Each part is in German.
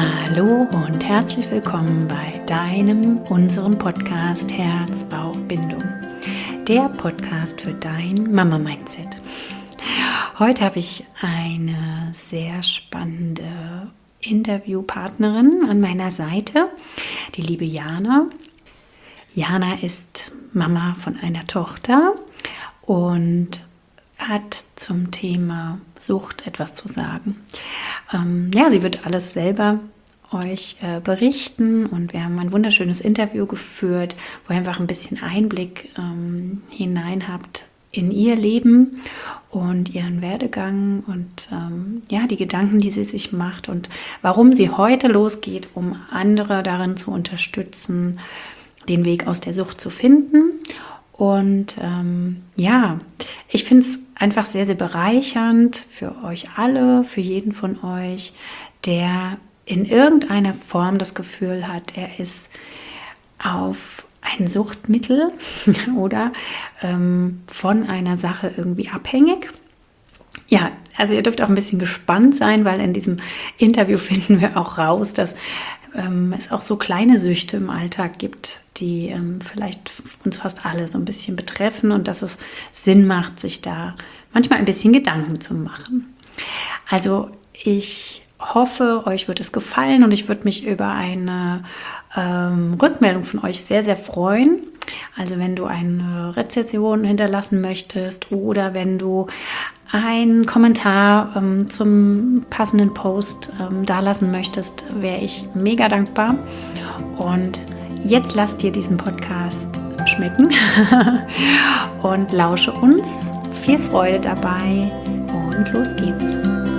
Hallo und herzlich willkommen bei unserem Podcast Herz, Bauch, Bindung. Der Podcast für dein Mama-Mindset. Heute habe ich eine sehr spannende Interviewpartnerin an meiner Seite, die liebe Jana. Jana ist Mama von einer Tochter und hat zum Thema Sucht etwas zu sagen. Sie wird alles selber euch berichten und wir haben ein wunderschönes Interview geführt, wo ihr einfach ein bisschen Einblick hinein habt in ihr Leben und ihren Werdegang und die Gedanken, die sie sich macht und warum sie heute losgeht, um andere darin zu unterstützen, den Weg aus der Sucht zu finden. Und ich finde es einfach sehr, sehr bereichernd für euch alle, für jeden von euch, der in irgendeiner Form das Gefühl hat, er ist auf ein Suchtmittel oder von einer Sache irgendwie abhängig. Ja, also ihr dürft auch ein bisschen gespannt sein, weil in diesem Interview finden wir auch raus, dass es auch so kleine Süchte im Alltag gibt, die vielleicht uns fast alle so ein bisschen betreffen und dass es Sinn macht, sich da manchmal ein bisschen Gedanken zu machen. Also ich hoffe, euch wird es gefallen und ich würde mich über eine Rückmeldung von euch sehr, sehr freuen. Also wenn du eine Rezension hinterlassen möchtest oder wenn du einen Kommentar zum passenden Post dalassen möchtest, wäre ich mega dankbar. Und jetzt lasst dir diesen Podcast schmecken und lausche uns. Viel Freude dabei und los geht's.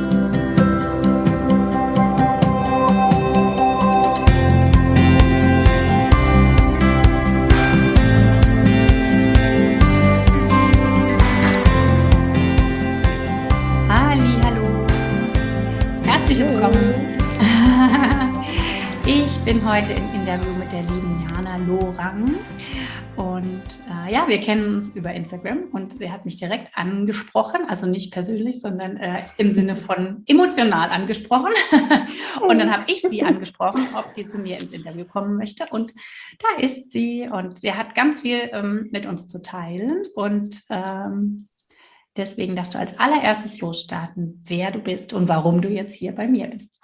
Herzlich willkommen. Ich bin heute im Interview mit der lieben Jana Lorang und wir kennen uns über Instagram und sie hat mich direkt angesprochen, also nicht persönlich, sondern im Sinne von emotional angesprochen und dann habe ich sie angesprochen, ob sie zu mir ins Interview kommen möchte und da ist sie und sie hat ganz viel mit uns zu teilen und deswegen darfst du als allererstes losstarten, wer du bist und warum du jetzt hier bei mir bist.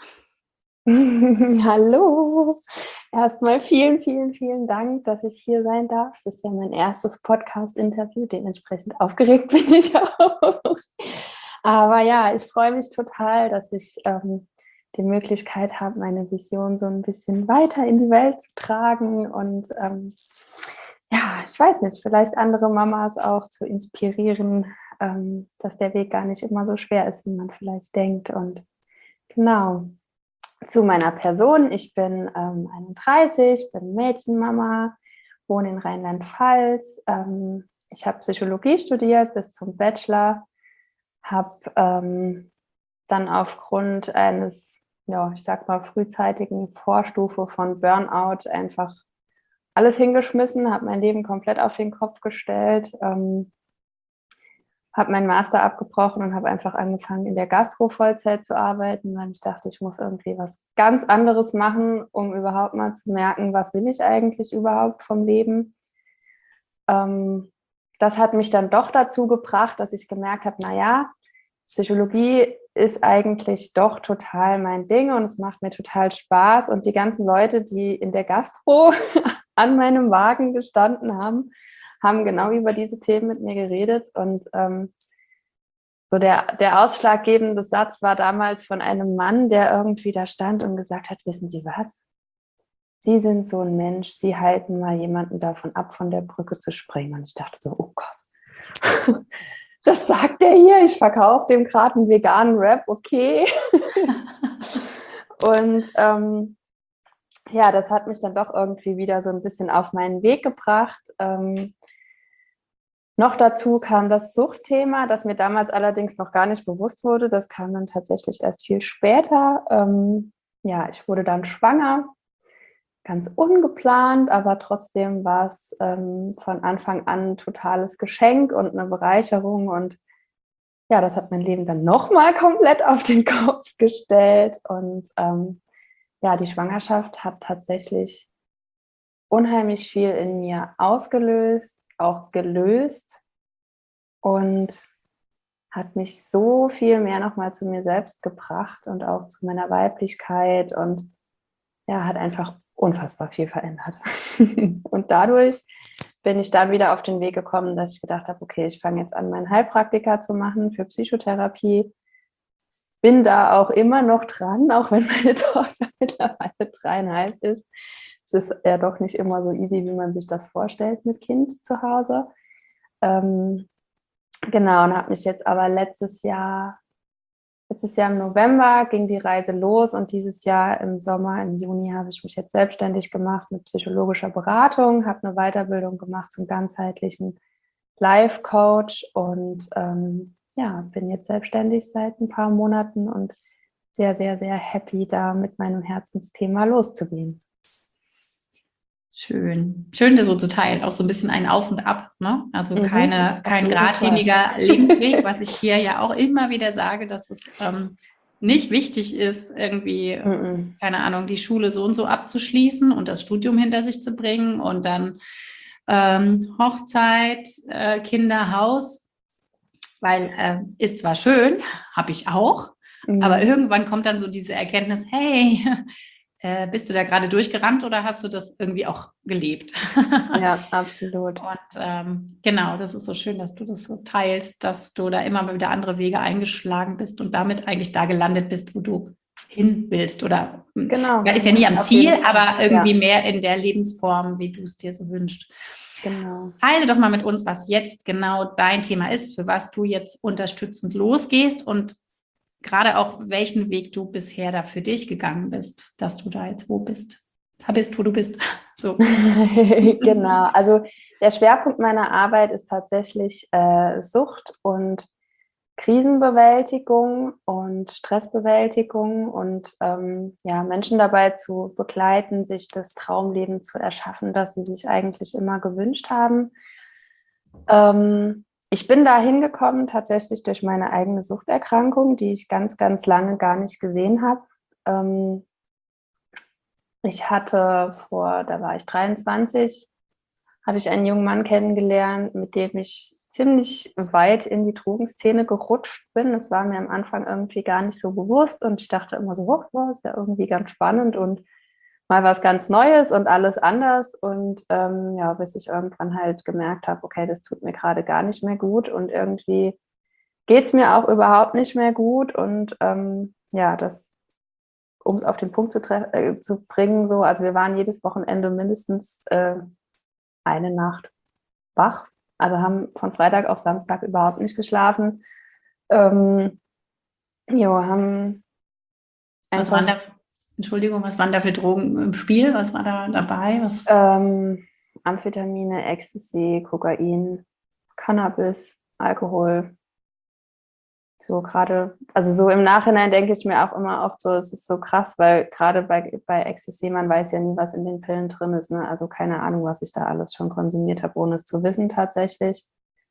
Hallo, erstmal vielen, vielen, vielen Dank, dass ich hier sein darf. Das ist ja mein erstes Podcast-Interview, dementsprechend aufgeregt bin ich auch. Aber ja, ich freue mich total, dass ich die Möglichkeit habe, meine Vision so ein bisschen weiter in die Welt zu tragen und ich weiß nicht, vielleicht andere Mamas auch zu inspirieren, dass der Weg gar nicht immer so schwer ist, wie man vielleicht denkt. Und genau, zu meiner Person. Ich bin 31, bin Mädchenmama, wohne in Rheinland-Pfalz. Ich habe Psychologie studiert bis zum Bachelor, habe dann aufgrund eines, frühzeitigen Vorstufe von Burnout einfach alles hingeschmissen, habe mein Leben komplett auf den Kopf gestellt, habe meinen Master abgebrochen und habe einfach angefangen, in der Gastro Vollzeit zu arbeiten, weil ich dachte, ich muss irgendwie was ganz anderes machen, um überhaupt mal zu merken, was will ich eigentlich überhaupt vom Leben. Das hat mich dann doch dazu gebracht, dass ich gemerkt habe, Psychologie ist eigentlich doch total mein Ding und es macht mir total Spaß. Und die ganzen Leute, die in der Gastro an meinem Wagen gestanden haben genau über diese Themen mit mir geredet und so der ausschlaggebende Satz war damals von einem Mann, der irgendwie da stand und gesagt hat, wissen Sie was? Sie sind so ein Mensch, Sie halten mal jemanden davon ab, von der Brücke zu springen. Und ich dachte so, oh Gott, das sagt der hier, ich verkaufe dem gerade einen veganen Wrap, okay. Und das hat mich dann doch irgendwie wieder so ein bisschen auf meinen Weg gebracht. Noch dazu kam das Suchtthema, das mir damals allerdings noch gar nicht bewusst wurde. Das kam dann tatsächlich erst viel später. Ich wurde dann schwanger, ganz ungeplant, aber trotzdem war es von Anfang an ein totales Geschenk und eine Bereicherung. Und das hat mein Leben dann nochmal komplett auf den Kopf gestellt. Und ja, die Schwangerschaft hat tatsächlich unheimlich viel in mir ausgelöst, auch gelöst und hat mich so viel mehr nochmal zu mir selbst gebracht und auch zu meiner Weiblichkeit und ja, hat einfach unfassbar viel verändert. Und dadurch bin ich dann wieder auf den Weg gekommen, dass ich gedacht habe, okay, ich fange jetzt an, meinen Heilpraktiker zu machen für Psychotherapie. Bin da auch immer noch dran, auch wenn meine Tochter mittlerweile 3,5 ist. Es ist ja doch nicht immer so easy, wie man sich das vorstellt mit Kind zu Hause. Genau, und habe mich jetzt aber letztes Jahr im November ging die Reise los und dieses Jahr im Sommer, im Juni, habe ich mich jetzt selbstständig gemacht mit psychologischer Beratung, habe eine Weiterbildung gemacht zum ganzheitlichen Life Coach und ja, bin jetzt selbstständig seit ein paar Monaten und sehr, sehr, sehr happy, da mit meinem Herzensthema loszugehen. Schön. Schön, das so zu teilen. Auch so ein bisschen ein Auf und Ab, ne? Also kein jeden geradliniger Lebensweg, was ich hier ja auch immer wieder sage, dass es nicht wichtig ist, irgendwie, keine Ahnung, die Schule so und so abzuschließen und das Studium hinter sich zu bringen und dann Hochzeit, Kinder, Haus, weil ist zwar schön, habe ich auch, aber irgendwann kommt dann so diese Erkenntnis, hey, bist du da gerade durchgerannt oder hast du das irgendwie auch gelebt? Ja, absolut. Und genau, das ist so schön, dass du das so teilst, dass du da immer mal wieder andere Wege eingeschlagen bist und damit eigentlich da gelandet bist, wo du hin willst. Oder genau, ist ja nie am Ziel, aber irgendwie ja, mehr in der Lebensform, wie du es dir so wünschst. genau. Teile doch mal mit uns, was jetzt genau dein Thema ist, für was du jetzt unterstützend losgehst und gerade auch, welchen Weg du bisher da für dich gegangen bist, dass du da jetzt wo bist. Da bist, wo du bist. So. Genau, also der Schwerpunkt meiner Arbeit ist tatsächlich Sucht und Krisenbewältigung und Stressbewältigung und ja, Menschen dabei zu begleiten, sich das Traumleben zu erschaffen, das sie sich eigentlich immer gewünscht haben. Ich bin da hingekommen tatsächlich durch meine eigene Suchterkrankung, die ich ganz, ganz lange gar nicht gesehen habe. Ich hatte da war ich 23, habe ich einen jungen Mann kennengelernt, mit dem ich ziemlich weit in die Drogenszene gerutscht bin. Das war mir am Anfang irgendwie gar nicht so bewusst und ich dachte immer so, wow, ist ja irgendwie ganz spannend und mal was ganz Neues und alles anders. Und ja, bis ich irgendwann halt gemerkt habe, okay, das tut mir gerade gar nicht mehr gut und irgendwie geht es mir auch überhaupt nicht mehr gut. Und ja, um es auf den Punkt zu bringen, so, also wir waren jedes Wochenende mindestens eine Nacht wach, also haben von Freitag auf Samstag überhaupt nicht geschlafen. Haben einfach Was waren da für Drogen im Spiel? Was war da dabei? Amphetamine, Ecstasy, Kokain, Cannabis, Alkohol. So gerade, also so im Nachhinein denke ich mir auch immer oft so, es ist so krass, weil gerade bei Ecstasy, man weiß ja nie, was in den Pillen drin ist. Ne? Also keine Ahnung, was ich da alles schon konsumiert habe, ohne es zu wissen tatsächlich.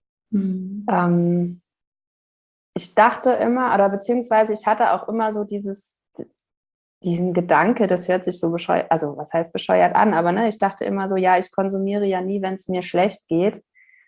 Ich dachte immer, oder beziehungsweise ich hatte auch immer so diesen Gedanke, das hört sich so bescheuert, also was heißt bescheuert an, aber ne, ich dachte immer so, ja, ich konsumiere ja nie, wenn es mir schlecht geht.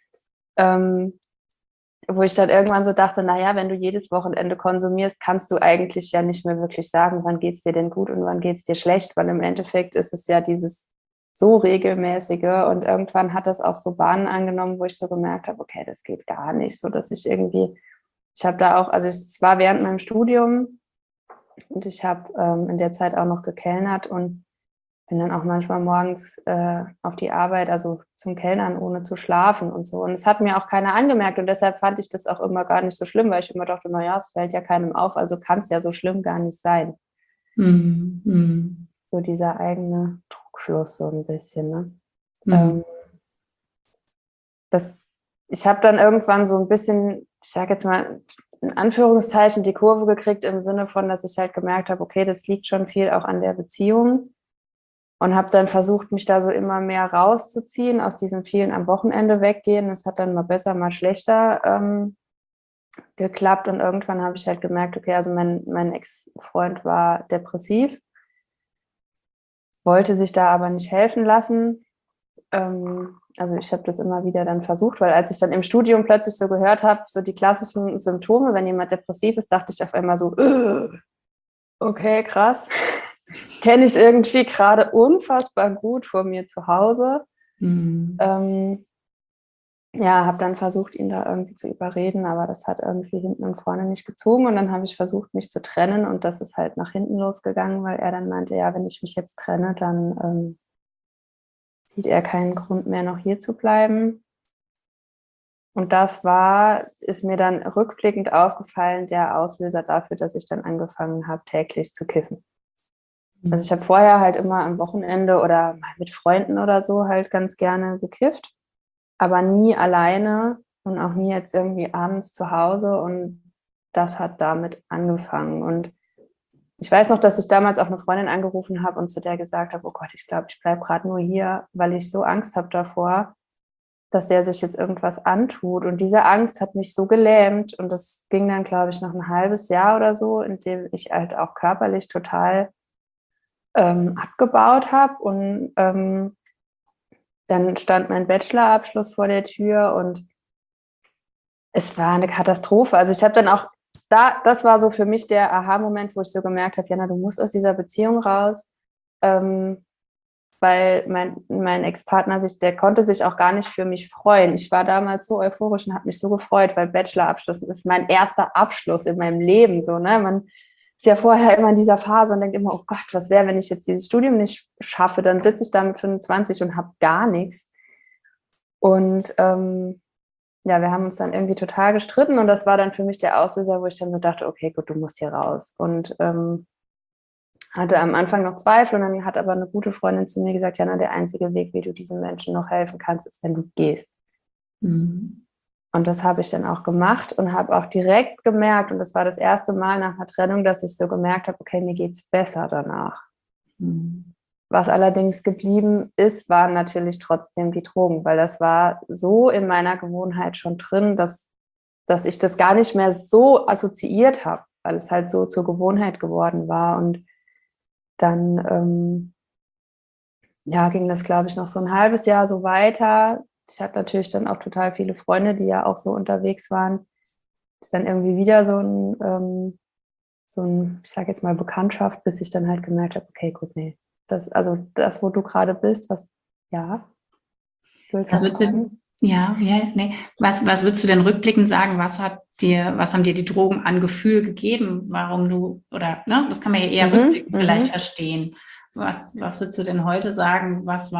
Wo ich dann irgendwann so dachte, naja, wenn du jedes Wochenende konsumierst, kannst du eigentlich ja nicht mehr wirklich sagen, wann geht es dir denn gut und wann geht es dir schlecht, weil im Endeffekt ist es ja dieses so regelmäßige und irgendwann hat das auch so Bahnen angenommen, wo ich so gemerkt habe, okay, das geht gar nicht, so dass ich habe da auch, also es war während meinem Studium und ich habe in der Zeit auch noch gekellnert und bin dann auch manchmal morgens auf die Arbeit, also zum Kellnern, ohne zu schlafen und so. Und es hat mir auch keiner angemerkt und deshalb fand ich das auch immer gar nicht so schlimm, weil ich immer dachte, naja, es fällt ja keinem auf, also kann es ja so schlimm gar nicht sein. So dieser eigene Trugschluss so ein bisschen. Ne? Ich habe dann irgendwann so ein bisschen, ich sage jetzt mal in Anführungszeichen, die Kurve gekriegt im Sinne von, dass ich halt gemerkt habe, okay, das liegt schon viel auch an der Beziehung. Und habe dann versucht, mich da so immer mehr rauszuziehen, aus diesen vielen am Wochenende weggehen. Das hat dann mal besser, mal schlechter geklappt. Und irgendwann habe ich halt gemerkt, okay, also mein Ex-Freund war depressiv. wollte sich da aber nicht helfen lassen. Also ich habe das immer wieder dann versucht, weil als ich dann im Studium plötzlich so gehört habe, so die klassischen Symptome, wenn jemand depressiv ist, dachte ich auf einmal so, okay, krass. Kenne ich irgendwie gerade unfassbar gut vor mir zu Hause. Ja, habe dann versucht, ihn da irgendwie zu überreden, aber das hat irgendwie hinten und vorne nicht gezogen. Und dann habe ich versucht, mich zu trennen und das ist halt nach hinten losgegangen, weil er dann meinte, ja, wenn ich mich jetzt trenne, dann sieht er keinen Grund mehr, noch hier zu bleiben. Und ist mir dann rückblickend aufgefallen, der Auslöser dafür, dass ich dann angefangen habe, täglich zu kiffen. Also ich habe vorher halt immer am Wochenende oder mal mit Freunden oder so halt ganz gerne gekifft, aber nie alleine und auch nie jetzt irgendwie abends zu Hause. Und das hat damit angefangen. Und ich weiß noch, dass ich damals auch eine Freundin angerufen habe und zu der gesagt habe, oh Gott, ich glaube, ich bleibe gerade nur hier, weil ich so Angst habe davor, dass der sich jetzt irgendwas antut. Und diese Angst hat mich so gelähmt. Und das ging dann, glaube ich, noch ein halbes Jahr oder so, in dem ich halt auch körperlich total abgebaut habe. Und dann stand mein Bachelorabschluss vor der Tür und es war eine Katastrophe. Also ich habe dann auch, das war so für mich der Aha-Moment, wo ich so gemerkt habe, Jana, du musst aus dieser Beziehung raus, weil mein Ex-Partner der konnte sich auch gar nicht für mich freuen. Ich war damals so euphorisch und habe mich so gefreut, weil Bachelorabschluss ist mein erster Abschluss in meinem Leben. So, ne? Man ist ja vorher immer in dieser Phase und denkt immer, oh Gott, was wäre, wenn ich jetzt dieses Studium nicht schaffe? Dann sitze ich da mit 25 und habe gar nichts. Und ja, wir haben uns dann irgendwie total gestritten und das war dann für mich der Auslöser, wo ich dann so dachte, okay, gut, du musst hier raus. Und hatte am Anfang noch Zweifel und dann hat aber eine gute Freundin zu mir gesagt, Jana, der einzige Weg, wie du diesen Menschen noch helfen kannst, ist, wenn du gehst. Und das habe ich dann auch gemacht und habe auch direkt gemerkt, und das war das erste Mal nach einer Trennung, dass ich so gemerkt habe, okay, mir geht's besser danach. Was allerdings geblieben ist, waren natürlich trotzdem die Drogen, weil das war so in meiner Gewohnheit schon drin, dass ich das gar nicht mehr so assoziiert habe, weil es halt so zur Gewohnheit geworden war. Und dann ja, ging das, glaube ich, noch so ein halbes Jahr so weiter. Ich hatte natürlich dann auch total viele Freunde, die ja auch so unterwegs waren. Dann irgendwie wieder so ein, ich sage jetzt mal, Bekanntschaft, bis ich dann halt gemerkt habe, okay, gut, nee. Das, wo du gerade bist, ja, du willst was sagen? Nee. Was würdest du denn rückblickend sagen? Was haben dir die Drogen an Gefühl gegeben? Warum oder, ne, das kann man ja eher rückblickend vielleicht verstehen. Was würdest du denn heute sagen? Was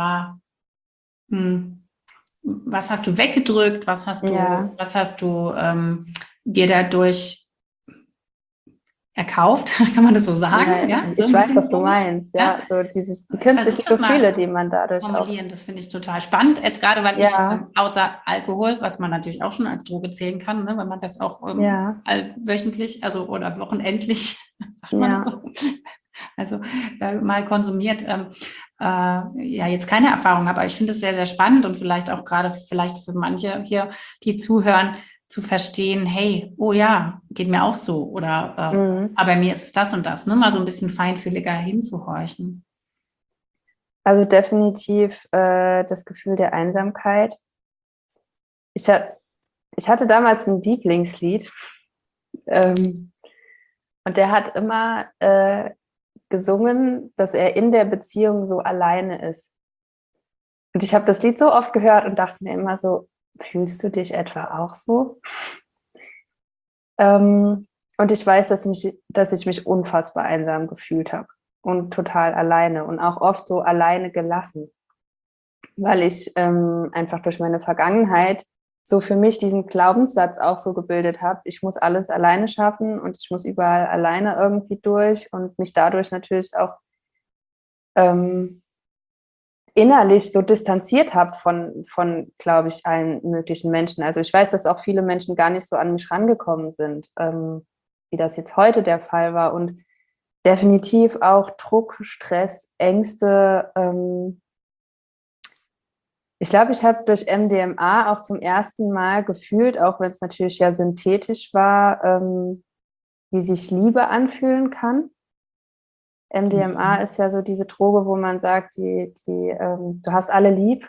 hast du weggedrückt? Was hast du dir dadurch erkauft, kann man das so sagen? Ja, ich weiß, was du meinst. Ja, so die künstlichen Gefühle, die man dadurch formulieren, das finde ich total spannend. Jetzt gerade, weil ich außer Alkohol, was man natürlich auch schon als Droge zählen kann, ne, wenn man das auch wöchentlich, also oder wochenendlich, sagt man das so, also mal konsumiert, jetzt keine Erfahrung habe, aber ich finde es sehr, sehr spannend und vielleicht auch gerade für manche hier, die zuhören, zu verstehen, hey, oh ja, geht mir auch so oder aber mir ist es das und das, ne? Mal so ein bisschen feinfühliger hinzuhorchen. Also definitiv das Gefühl der Einsamkeit. Ich hatte damals ein Lieblingslied und der hat immer gesungen, dass er in der Beziehung so alleine ist. Und ich habe das Lied so oft gehört und dachte mir immer so, fühlst du dich etwa auch so? Und ich weiß, dass ich mich unfassbar einsam gefühlt habe und total alleine und auch oft so alleine gelassen, weil ich einfach durch meine Vergangenheit so für mich diesen Glaubenssatz auch so gebildet habe, ich muss alles alleine schaffen und ich muss überall alleine irgendwie durch und mich dadurch natürlich auch innerlich so distanziert habe von, glaube ich, allen möglichen Menschen. Also ich weiß, dass auch viele Menschen gar nicht so an mich rangekommen sind, wie das jetzt heute der Fall war. Und definitiv auch Druck, Stress, Ängste. Ich glaube, ich habe durch MDMA auch zum ersten Mal gefühlt, auch wenn es natürlich ja synthetisch war, wie sich Liebe anfühlen kann. MDMA ist ja so diese Droge, wo man sagt, du hast alle lieb.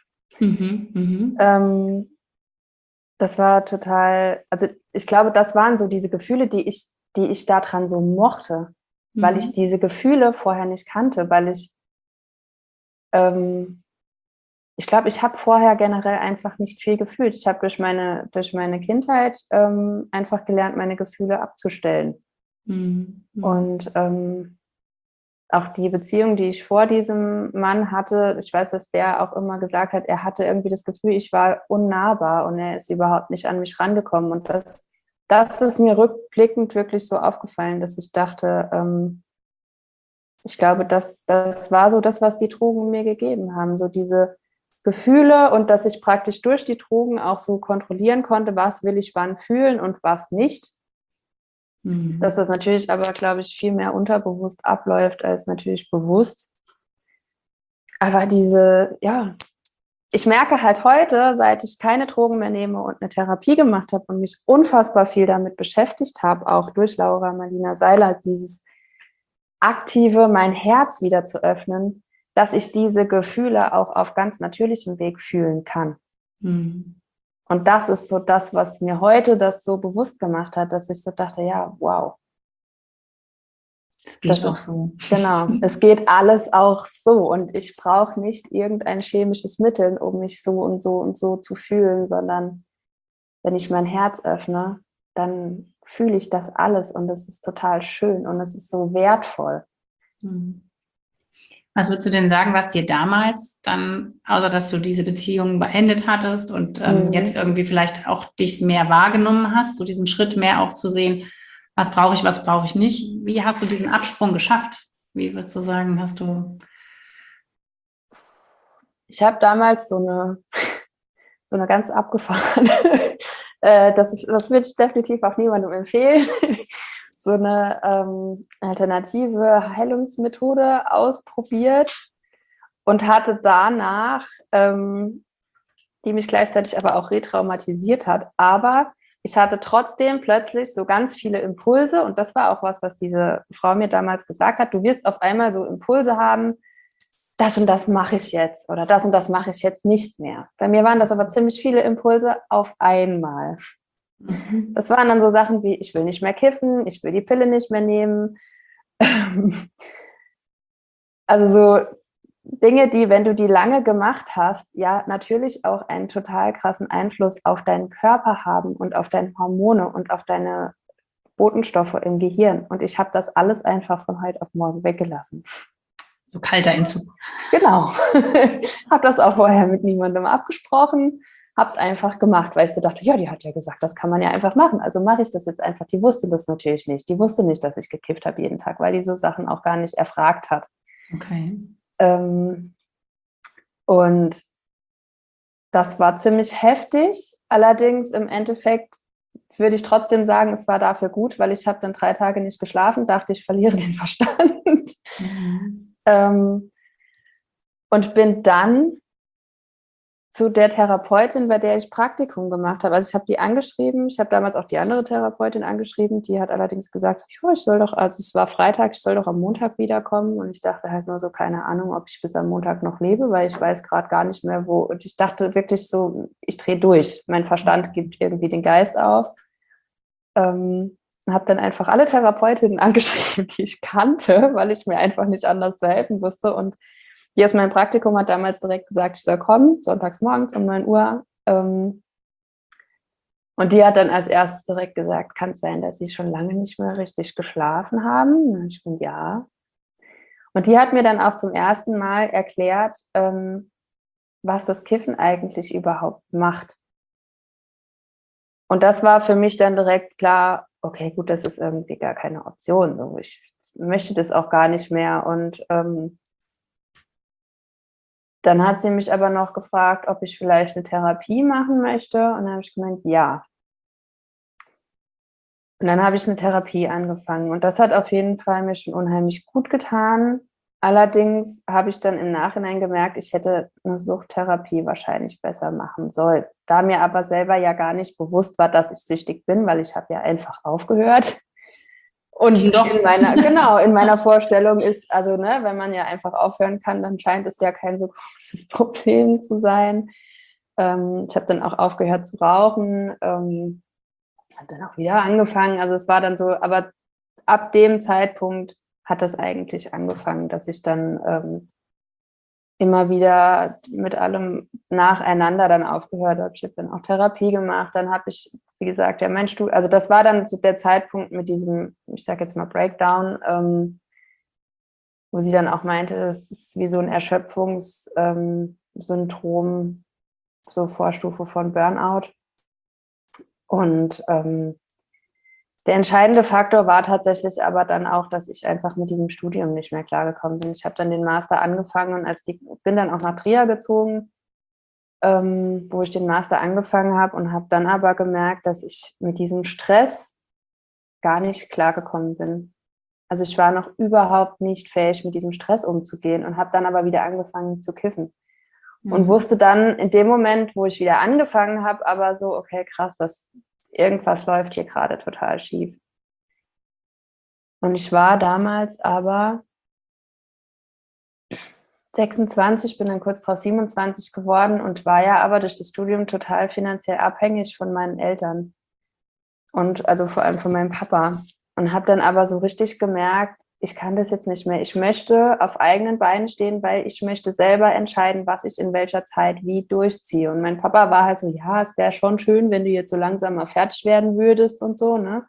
Das war total, also ich glaube, das waren so diese Gefühle, die ich daran so mochte, weil ich diese Gefühle vorher nicht kannte, weil ich glaube, ich habe vorher generell einfach nicht viel gefühlt. Ich habe durch meine Kindheit einfach gelernt, meine Gefühle abzustellen. Und auch die Beziehung, die ich vor diesem Mann hatte, ich weiß, dass der auch immer gesagt hat, er hatte irgendwie das Gefühl, ich war unnahbar und er ist überhaupt nicht an mich rangekommen. Und das ist mir rückblickend wirklich so aufgefallen, dass ich dachte, ich glaube, das war so das, was die Drogen mir gegeben haben, so diese Gefühle und dass ich praktisch durch die Drogen auch so kontrollieren konnte, was will ich wann fühlen und was nicht. Dass das natürlich aber, glaube ich, viel mehr unterbewusst abläuft als natürlich bewusst. Aber ich merke halt heute, seit ich keine Drogen mehr nehme und eine Therapie gemacht habe und mich unfassbar viel damit beschäftigt habe, auch durch Laura Marlina Seiler, dieses aktive, mein Herz wieder zu öffnen, dass ich diese Gefühle auch auf ganz natürlichem Weg fühlen kann. Und das ist so das, was mir heute das so bewusst gemacht hat, dass ich so dachte, ja, wow. Es geht auch so. Genau, es geht alles auch so und ich brauche nicht irgendein chemisches Mittel, um mich so und so und so zu fühlen, sondern wenn ich mein Herz öffne, dann fühle ich das alles und es ist total schön und es ist so wertvoll. Was würdest du denn sagen, was dir damals dann, außer dass du diese Beziehung beendet hattest und jetzt irgendwie vielleicht auch dich mehr wahrgenommen hast, so diesen Schritt mehr auch zu sehen, was brauche ich nicht? Wie hast du diesen Absprung geschafft? Wie würdest du sagen, hast du... Ich habe damals so eine ganz abgefahrene, das würde ich definitiv auch niemandem empfehlen, so eine alternative Heilungsmethode ausprobiert und hatte danach, die mich gleichzeitig aber auch retraumatisiert hat, aber ich hatte trotzdem plötzlich so ganz viele Impulse und das war auch was diese Frau mir damals gesagt hat, du wirst auf einmal so Impulse haben, das und das mache ich jetzt oder das und das mache ich jetzt nicht mehr. Bei mir waren das aber ziemlich viele Impulse auf einmal. Das waren dann so Sachen wie, ich will nicht mehr kiffen, ich will die Pille nicht mehr nehmen. Also so Dinge, die, wenn du die lange gemacht hast, ja natürlich auch einen total krassen Einfluss auf deinen Körper haben und auf deine Hormone und auf deine Botenstoffe im Gehirn. Und ich habe das alles einfach von heute auf morgen weggelassen. So kalter Entzug. Genau. Habe das auch vorher mit niemandem abgesprochen, habe es einfach gemacht, weil ich so dachte, ja, die hat ja gesagt, das kann man ja einfach machen. Also mache ich das jetzt einfach. Die wusste das natürlich nicht. Die wusste nicht, dass ich gekifft habe jeden Tag, weil die so Sachen auch gar nicht erfragt hat. Okay. Und das war ziemlich heftig. Allerdings im Endeffekt würde ich trotzdem sagen, es war dafür gut, weil ich habe dann 3 Tage nicht geschlafen, dachte, ich verliere den Verstand. Und bin dann zu der Therapeutin, bei der ich Praktikum gemacht habe. Also ich habe die angeschrieben, ich habe damals auch die andere Therapeutin angeschrieben, die hat allerdings gesagt, ja, ich soll doch, also es war Freitag, ich soll doch am Montag wiederkommen und ich dachte halt nur so, keine Ahnung, ob ich bis am Montag noch lebe, weil ich weiß gerade gar nicht mehr, wo, und ich dachte wirklich so, ich drehe durch, mein Verstand gibt irgendwie den Geist auf. Habe dann einfach alle Therapeutinnen angeschrieben, die ich kannte, weil ich mir einfach nicht anders zu helfen wusste und die aus meinem Praktikum hat damals direkt gesagt, ich soll kommen, sonntags morgens um 9 Uhr. Und die hat dann als erstes direkt gesagt, kann es sein, dass sie schon lange nicht mehr richtig geschlafen haben? Und ich bin, ja. Und die hat mir dann auch zum ersten Mal erklärt, was das Kiffen eigentlich überhaupt macht. Und das war für mich dann direkt klar, okay, gut, das ist irgendwie gar keine Option. So, ich möchte das auch gar nicht mehr. Und dann hat sie mich aber noch gefragt, ob ich vielleicht eine Therapie machen möchte. Und dann habe ich gemeint, ja. Und dann habe ich eine Therapie angefangen. Und das hat auf jeden Fall mir schon unheimlich gut getan. Allerdings habe ich dann im Nachhinein gemerkt, ich hätte eine Suchttherapie wahrscheinlich besser machen sollen. Da mir aber selber ja gar nicht bewusst war, dass ich süchtig bin, weil ich habe ja einfach aufgehört. Und Doch. in meiner Vorstellung ist, also ne, wenn man ja einfach aufhören kann, dann scheint es ja kein so großes Problem zu sein. Ich habe dann auch aufgehört zu rauchen, habe dann auch wieder angefangen. Also es war dann so, aber ab dem Zeitpunkt hat das eigentlich angefangen, dass ich dann immer wieder mit allem nacheinander dann aufgehört habe. Ich habe dann auch Therapie gemacht. Dann habe ich, wie gesagt, ja, also das war dann so der Zeitpunkt mit diesem, ich sage jetzt mal Breakdown, wo sie dann auch meinte, es ist wie so ein Erschöpfungssyndrom, so Vorstufe von Burnout. Und der entscheidende Faktor war tatsächlich aber dann auch, dass ich einfach mit diesem Studium nicht mehr klargekommen bin. Ich habe dann den Master angefangen und bin dann auch nach Trier gezogen, wo ich den Master angefangen habe und habe dann aber gemerkt, dass ich mit diesem Stress gar nicht klargekommen bin. Also ich war noch überhaupt nicht fähig, mit diesem Stress umzugehen und habe dann aber wieder angefangen zu kiffen. Und wusste dann in dem Moment, wo ich wieder angefangen habe, aber so, okay, krass, irgendwas läuft hier gerade total schief. Und ich war damals aber 26, bin dann kurz drauf 27 geworden und war ja aber durch das Studium total finanziell abhängig von meinen Eltern. Und also vor allem von meinem Papa. Und habe dann aber so richtig gemerkt, ich kann das jetzt nicht mehr. Ich möchte auf eigenen Beinen stehen, weil ich möchte selber entscheiden, was ich in welcher Zeit wie durchziehe. Und mein Papa war halt so, ja, es wäre schon schön, wenn du jetzt so langsam mal fertig werden würdest und so, ne?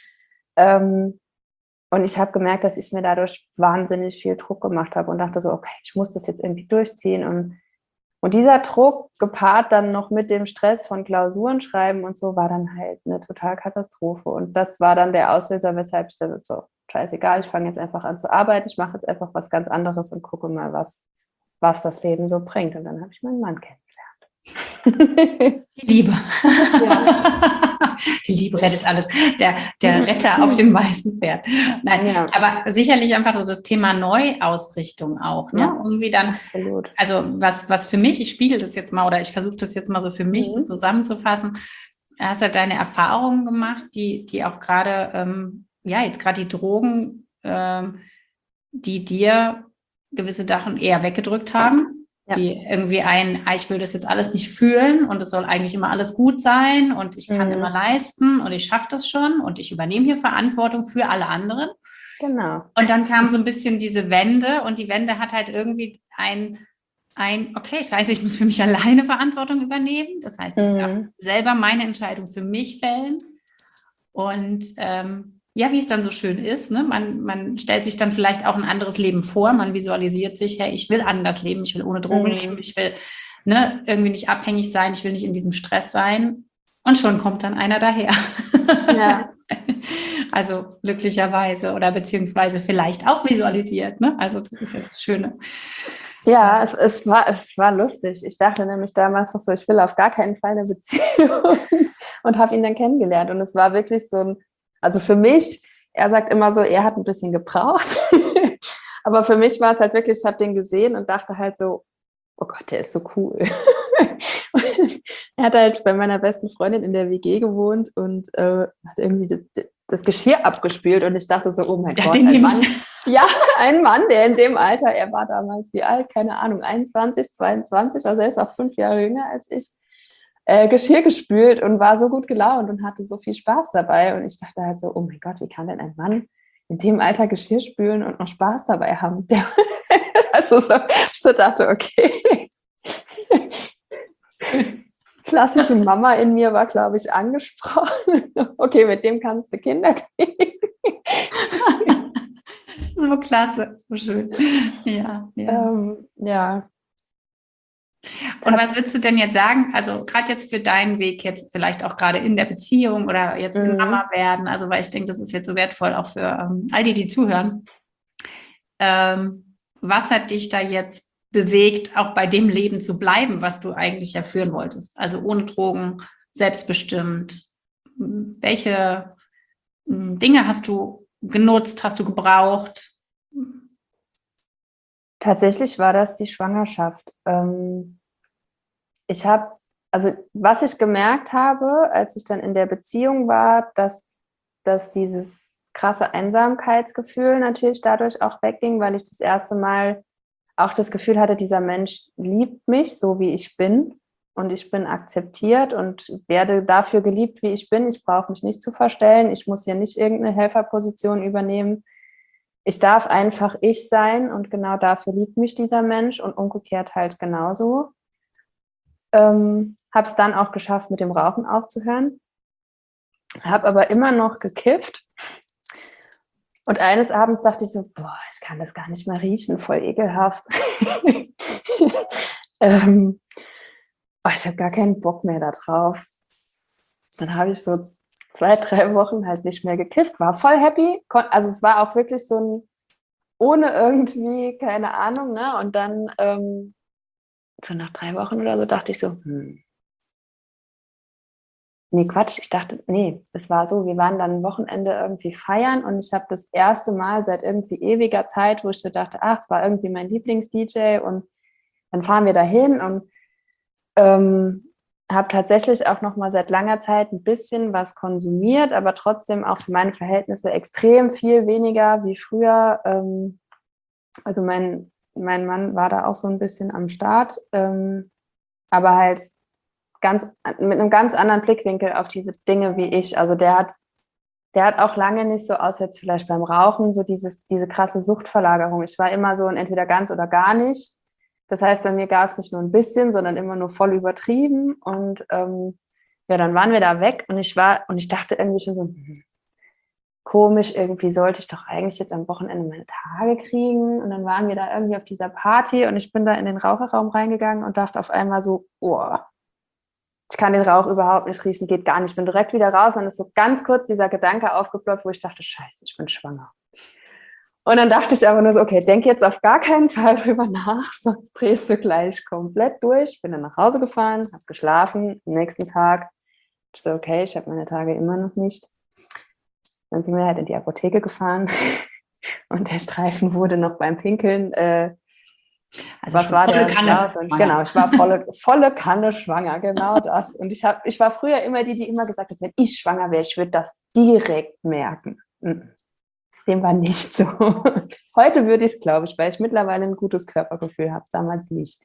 Und ich habe gemerkt, dass ich mir dadurch wahnsinnig viel Druck gemacht habe und dachte so, okay, ich muss das jetzt irgendwie durchziehen. Und dieser Druck gepaart dann noch mit dem Stress von Klausuren schreiben und so, war dann halt eine Totalkatastrophe. Und das war dann der Auslöser, weshalb ich dann so, scheißegal, ich fange jetzt einfach an zu arbeiten, ich mache jetzt einfach was ganz anderes und gucke mal, was das Leben so bringt. Und dann habe ich meinen Mann kennengelernt. Die Liebe. Ja. Die Liebe rettet alles. Der Retter auf dem weißen Pferd. Nein, Ja. aber sicherlich einfach so das Thema Neuausrichtung auch. Ne? Ja, irgendwie dann, absolut. also was für mich, ich spiegel das jetzt mal oder ich versuche das jetzt mal so für mich so zusammenzufassen. Du hast halt deine Erfahrungen gemacht, die auch gerade, ja, jetzt gerade die Drogen, die dir gewisse Sachen eher weggedrückt haben. Ja. Die irgendwie ich will das jetzt alles nicht fühlen und es soll eigentlich immer alles gut sein und ich kann immer leisten und ich schaffe das schon und ich übernehme hier Verantwortung für alle anderen. Genau. Und dann kam so ein bisschen diese Wende und die Wende hat halt irgendwie okay, scheiße, ich muss für mich alleine Verantwortung übernehmen. Das heißt, ich darf selber meine Entscheidung für mich fällen und ja, wie es dann so schön ist, ne? Man stellt sich dann vielleicht auch ein anderes Leben vor, man visualisiert sich, hey, ich will anders leben, ich will ohne Drogen leben, ich will irgendwie nicht abhängig sein, ich will nicht in diesem Stress sein und schon kommt dann einer daher. Ja. Also glücklicherweise oder beziehungsweise vielleicht auch visualisiert, ne? Also das ist ja das Schöne. Ja, es war lustig. Ich dachte nämlich damals noch so, ich will auf gar keinen Fall eine Beziehung und habe ihn dann kennengelernt und es war wirklich so also für mich, er sagt immer so, er hat ein bisschen gebraucht, aber für mich war es halt wirklich, ich habe den gesehen und dachte halt so, oh Gott, der ist so cool. Er hat halt bei meiner besten Freundin in der WG gewohnt und hat irgendwie das Geschirr abgespült und ich dachte so, oh mein Gott, ein Mann. Ja, ein Mann, der in dem Alter, er war damals wie alt, keine Ahnung, 21, 22, also er ist auch 5 Jahre jünger als ich, Geschirr gespült und war so gut gelaunt und hatte so viel Spaß dabei. Und ich dachte halt so, oh mein Gott, wie kann denn ein Mann in dem Alter Geschirr spülen und noch Spaß dabei haben? Also so dachte, okay. Klassische Mama in mir war, glaube ich, angesprochen. Okay, mit dem kannst du Kinder kriegen. So klasse, so schön. Ja, ja. Ja. Und was würdest du denn jetzt sagen, also gerade jetzt für deinen Weg, jetzt vielleicht auch gerade in der Beziehung oder jetzt in Mama werden, also weil ich denke, das ist jetzt so wertvoll auch für all die zuhören. Was hat dich da jetzt bewegt, auch bei dem Leben zu bleiben, was du eigentlich ja führen wolltest? Also ohne Drogen, selbstbestimmt. Welche Dinge hast du genutzt, hast du gebraucht? Tatsächlich war das die Schwangerschaft. Was ich gemerkt habe, als ich dann in der Beziehung war, dass dieses krasse Einsamkeitsgefühl natürlich dadurch auch wegging, weil ich das erste Mal auch das Gefühl hatte, dieser Mensch liebt mich, so wie ich bin. Und ich bin akzeptiert und werde dafür geliebt, wie ich bin. Ich brauche mich nicht zu verstellen. Ich muss hier nicht irgendeine Helferposition übernehmen. Ich darf einfach ich sein und genau dafür liebt mich dieser Mensch und umgekehrt halt genauso. Habe es dann auch geschafft, mit dem Rauchen aufzuhören. Habe aber immer noch gekifft. Und eines Abends dachte ich so, boah, ich kann das gar nicht mehr riechen, voll ekelhaft. Ich habe gar keinen Bock mehr da drauf. Dann habe ich so 2-3 Wochen halt nicht mehr gekifft, war voll happy. Also es war auch wirklich so ein, ohne irgendwie, keine Ahnung, ne? Und dann, so nach 3 Wochen oder so, dachte ich so, nee, Quatsch, ich dachte, nee, es war so, wir waren dann ein Wochenende irgendwie feiern und ich habe das erste Mal seit irgendwie ewiger Zeit, wo ich so dachte, ach, es war irgendwie mein Lieblings-DJ und dann fahren wir dahin und habe tatsächlich auch noch mal seit langer Zeit ein bisschen was konsumiert, aber trotzdem auch für meine Verhältnisse extrem viel weniger wie früher. Also mein Mann war da auch so ein bisschen am Start, aber halt mit einem ganz anderen Blickwinkel auf diese Dinge wie ich. Also der hat auch lange nicht so, außer jetzt vielleicht beim Rauchen, so diese krasse Suchtverlagerung. Ich war immer so ein entweder ganz oder gar nicht. Das heißt, bei mir gab es nicht nur ein bisschen, sondern immer nur voll übertrieben. Und ja, dann waren wir da weg und ich dachte irgendwie schon so, komisch, irgendwie sollte ich doch eigentlich jetzt am Wochenende meine Tage kriegen. Und dann waren wir da irgendwie auf dieser Party und ich bin da in den Raucherraum reingegangen und dachte auf einmal so, oh, ich kann den Rauch überhaupt nicht riechen, geht gar nicht. Ich bin direkt wieder raus und dann ist so ganz kurz dieser Gedanke aufgeploppt, wo ich dachte, scheiße, ich bin schwanger. Und dann dachte ich aber nur so, okay, denk jetzt auf gar keinen Fall drüber nach, sonst drehst du gleich komplett durch. Bin dann nach Hause gefahren, habe geschlafen. Am nächsten Tag ich so, okay, ich habe meine Tage immer noch nicht. Dann sind wir halt in die Apotheke gefahren und der Streifen wurde noch beim Pinkeln. Also Was war volle der? Kanne. Genau, ich war volle Kanne schwanger, genau das. Und ich war früher immer die immer gesagt hat, wenn ich schwanger wäre, ich würde das direkt merken. Dem war nicht so. Heute würde ich es, glaube ich, weil ich mittlerweile ein gutes Körpergefühl habe, damals nicht.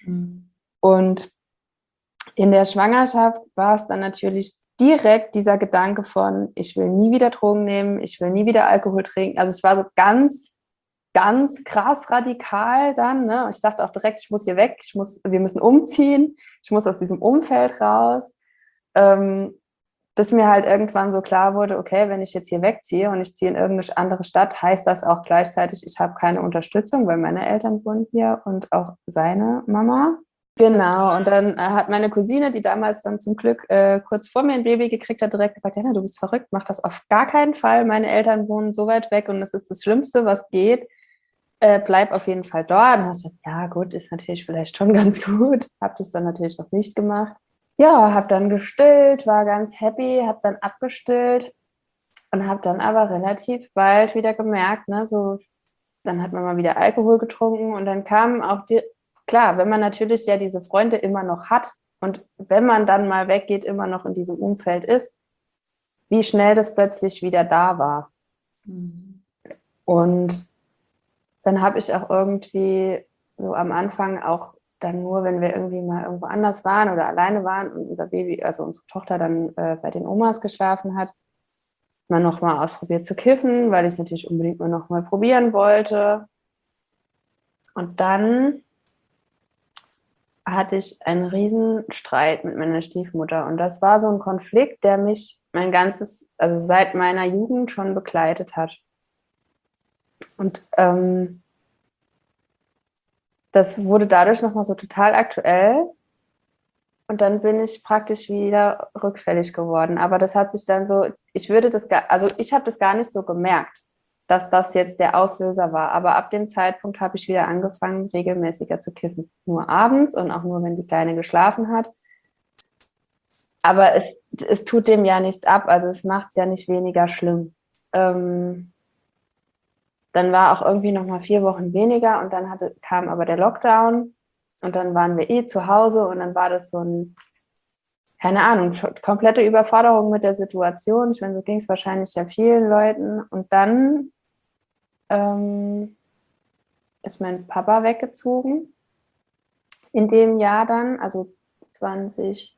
Und in der Schwangerschaft war es dann natürlich direkt dieser Gedanke von, ich will nie wieder Drogen nehmen, ich will nie wieder Alkohol trinken. Also ich war so ganz, ganz krass radikal dann. Ne? Ich dachte auch direkt, ich muss hier weg, wir müssen umziehen, ich muss aus diesem Umfeld raus. Bis mir halt irgendwann so klar wurde, okay, wenn ich jetzt hier wegziehe und ich ziehe in irgendeine andere Stadt, heißt das auch gleichzeitig, ich habe keine Unterstützung, weil meine Eltern wohnen hier und auch seine Mama. Genau, und dann hat meine Cousine, die damals dann zum Glück kurz vor mir ein Baby gekriegt hat, direkt gesagt, Jana, du bist verrückt, mach das auf gar keinen Fall. Meine Eltern wohnen so weit weg und das ist das Schlimmste, was geht. Bleib auf jeden Fall dort. Und ich dachte, ja gut, ist natürlich vielleicht schon ganz gut. Habe das dann natürlich noch nicht gemacht. Ja, habe dann gestillt, war ganz happy, habe dann abgestillt und habe dann aber relativ bald wieder gemerkt, ne, so, dann hat man mal wieder Alkohol getrunken und dann kamen auch klar, wenn man natürlich ja diese Freunde immer noch hat und wenn man dann mal weggeht, immer noch in diesem Umfeld ist, wie schnell das plötzlich wieder da war. Und dann habe ich auch irgendwie so am Anfang auch dann nur, wenn wir irgendwie mal irgendwo anders waren oder alleine waren und unser Baby, also unsere Tochter dann bei den Omas geschlafen hat, mal nochmal ausprobiert zu kiffen, weil ich es natürlich unbedingt nur nochmal probieren wollte. Und dann hatte ich einen riesen Streit mit meiner Stiefmutter und das war so ein Konflikt, der mich also seit meiner Jugend schon begleitet hat. Und das wurde dadurch nochmal so total aktuell und dann bin ich praktisch wieder rückfällig geworden. Aber das hat sich dann so, ich habe das gar nicht so gemerkt, dass das jetzt der Auslöser war. Aber ab dem Zeitpunkt habe ich wieder angefangen, regelmäßiger zu kiffen. Nur abends und auch nur, wenn die Kleine geschlafen hat. Aber es tut dem ja nichts ab, also es macht es ja nicht weniger schlimm. Dann war auch irgendwie nochmal 4 Wochen weniger und dann kam aber der Lockdown und dann waren wir zu Hause und dann war das so ein, keine Ahnung, komplette Überforderung mit der Situation. Ich meine, so ging es wahrscheinlich ja vielen Leuten. Und dann ist mein Papa weggezogen. In dem Jahr dann, also 2020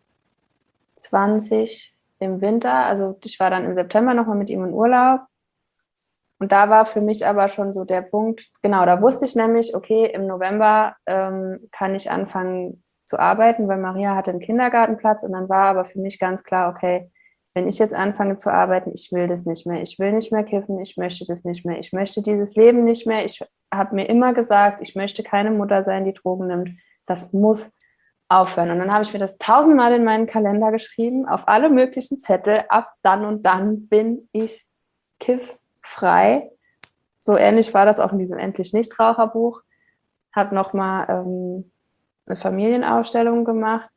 im Winter. Also ich war dann im September nochmal mit ihm in Urlaub. Und da war für mich aber schon so der Punkt, genau, da wusste ich nämlich, okay, im November kann ich anfangen zu arbeiten, weil Maria hatte einen Kindergartenplatz. Und dann war aber für mich ganz klar, okay, wenn ich jetzt anfange zu arbeiten, ich will das nicht mehr. Ich will nicht mehr kiffen, ich möchte das nicht mehr. Ich möchte dieses Leben nicht mehr. Ich habe mir immer gesagt, ich möchte keine Mutter sein, die Drogen nimmt. Das muss aufhören. Und dann habe ich mir das 1000-mal in meinen Kalender geschrieben, auf alle möglichen Zettel, ab dann und dann bin ich kifffrei. So ähnlich war das auch in diesem Endlich-Nichtraucherbuch. Habe nochmal eine Familienausstellung gemacht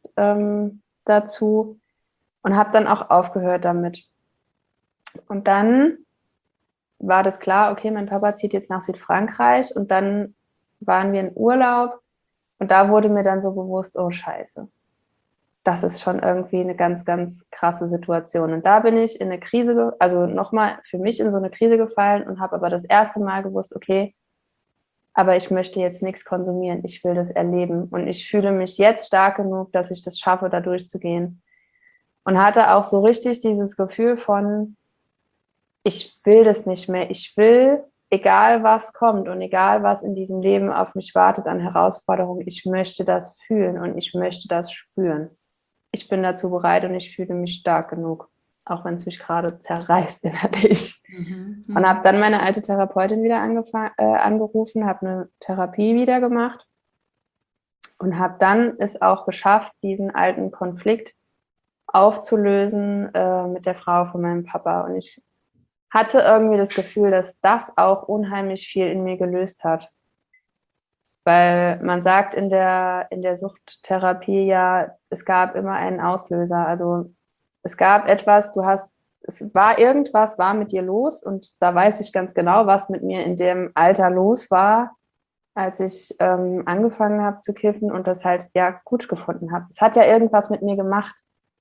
dazu und habe dann auch aufgehört damit. Und dann war das klar, okay, mein Papa zieht jetzt nach Südfrankreich und dann waren wir in Urlaub und da wurde mir dann so bewusst, oh Scheiße, das ist schon irgendwie eine ganz, ganz krasse Situation. Und da bin ich in eine Krise, also nochmal für mich in so eine Krise gefallen und habe aber das erste Mal gewusst, okay, aber ich möchte jetzt nichts konsumieren, ich will das erleben. Und ich fühle mich jetzt stark genug, dass ich das schaffe, da durchzugehen. Und hatte auch so richtig dieses Gefühl von, ich will das nicht mehr. Ich will, egal was kommt und egal was in diesem Leben auf mich wartet an Herausforderungen, ich möchte das fühlen und ich möchte das spüren. Ich bin dazu bereit und ich fühle mich stark genug, auch wenn es mich gerade zerreißt innerlich. Und habe dann meine alte Therapeutin wieder angerufen, habe eine Therapie wieder gemacht und habe dann es auch geschafft, diesen alten Konflikt aufzulösen mit der Frau von meinem Papa. Und ich hatte irgendwie das Gefühl, dass das auch unheimlich viel in mir gelöst hat. Weil man sagt in der Suchttherapie ja, es gab immer einen Auslöser. Also es gab etwas, irgendwas war mit dir los und da weiß ich ganz genau, was mit mir in dem Alter los war, als ich angefangen habe zu kiffen und das halt ja gut gefunden habe. Es hat ja irgendwas mit mir gemacht.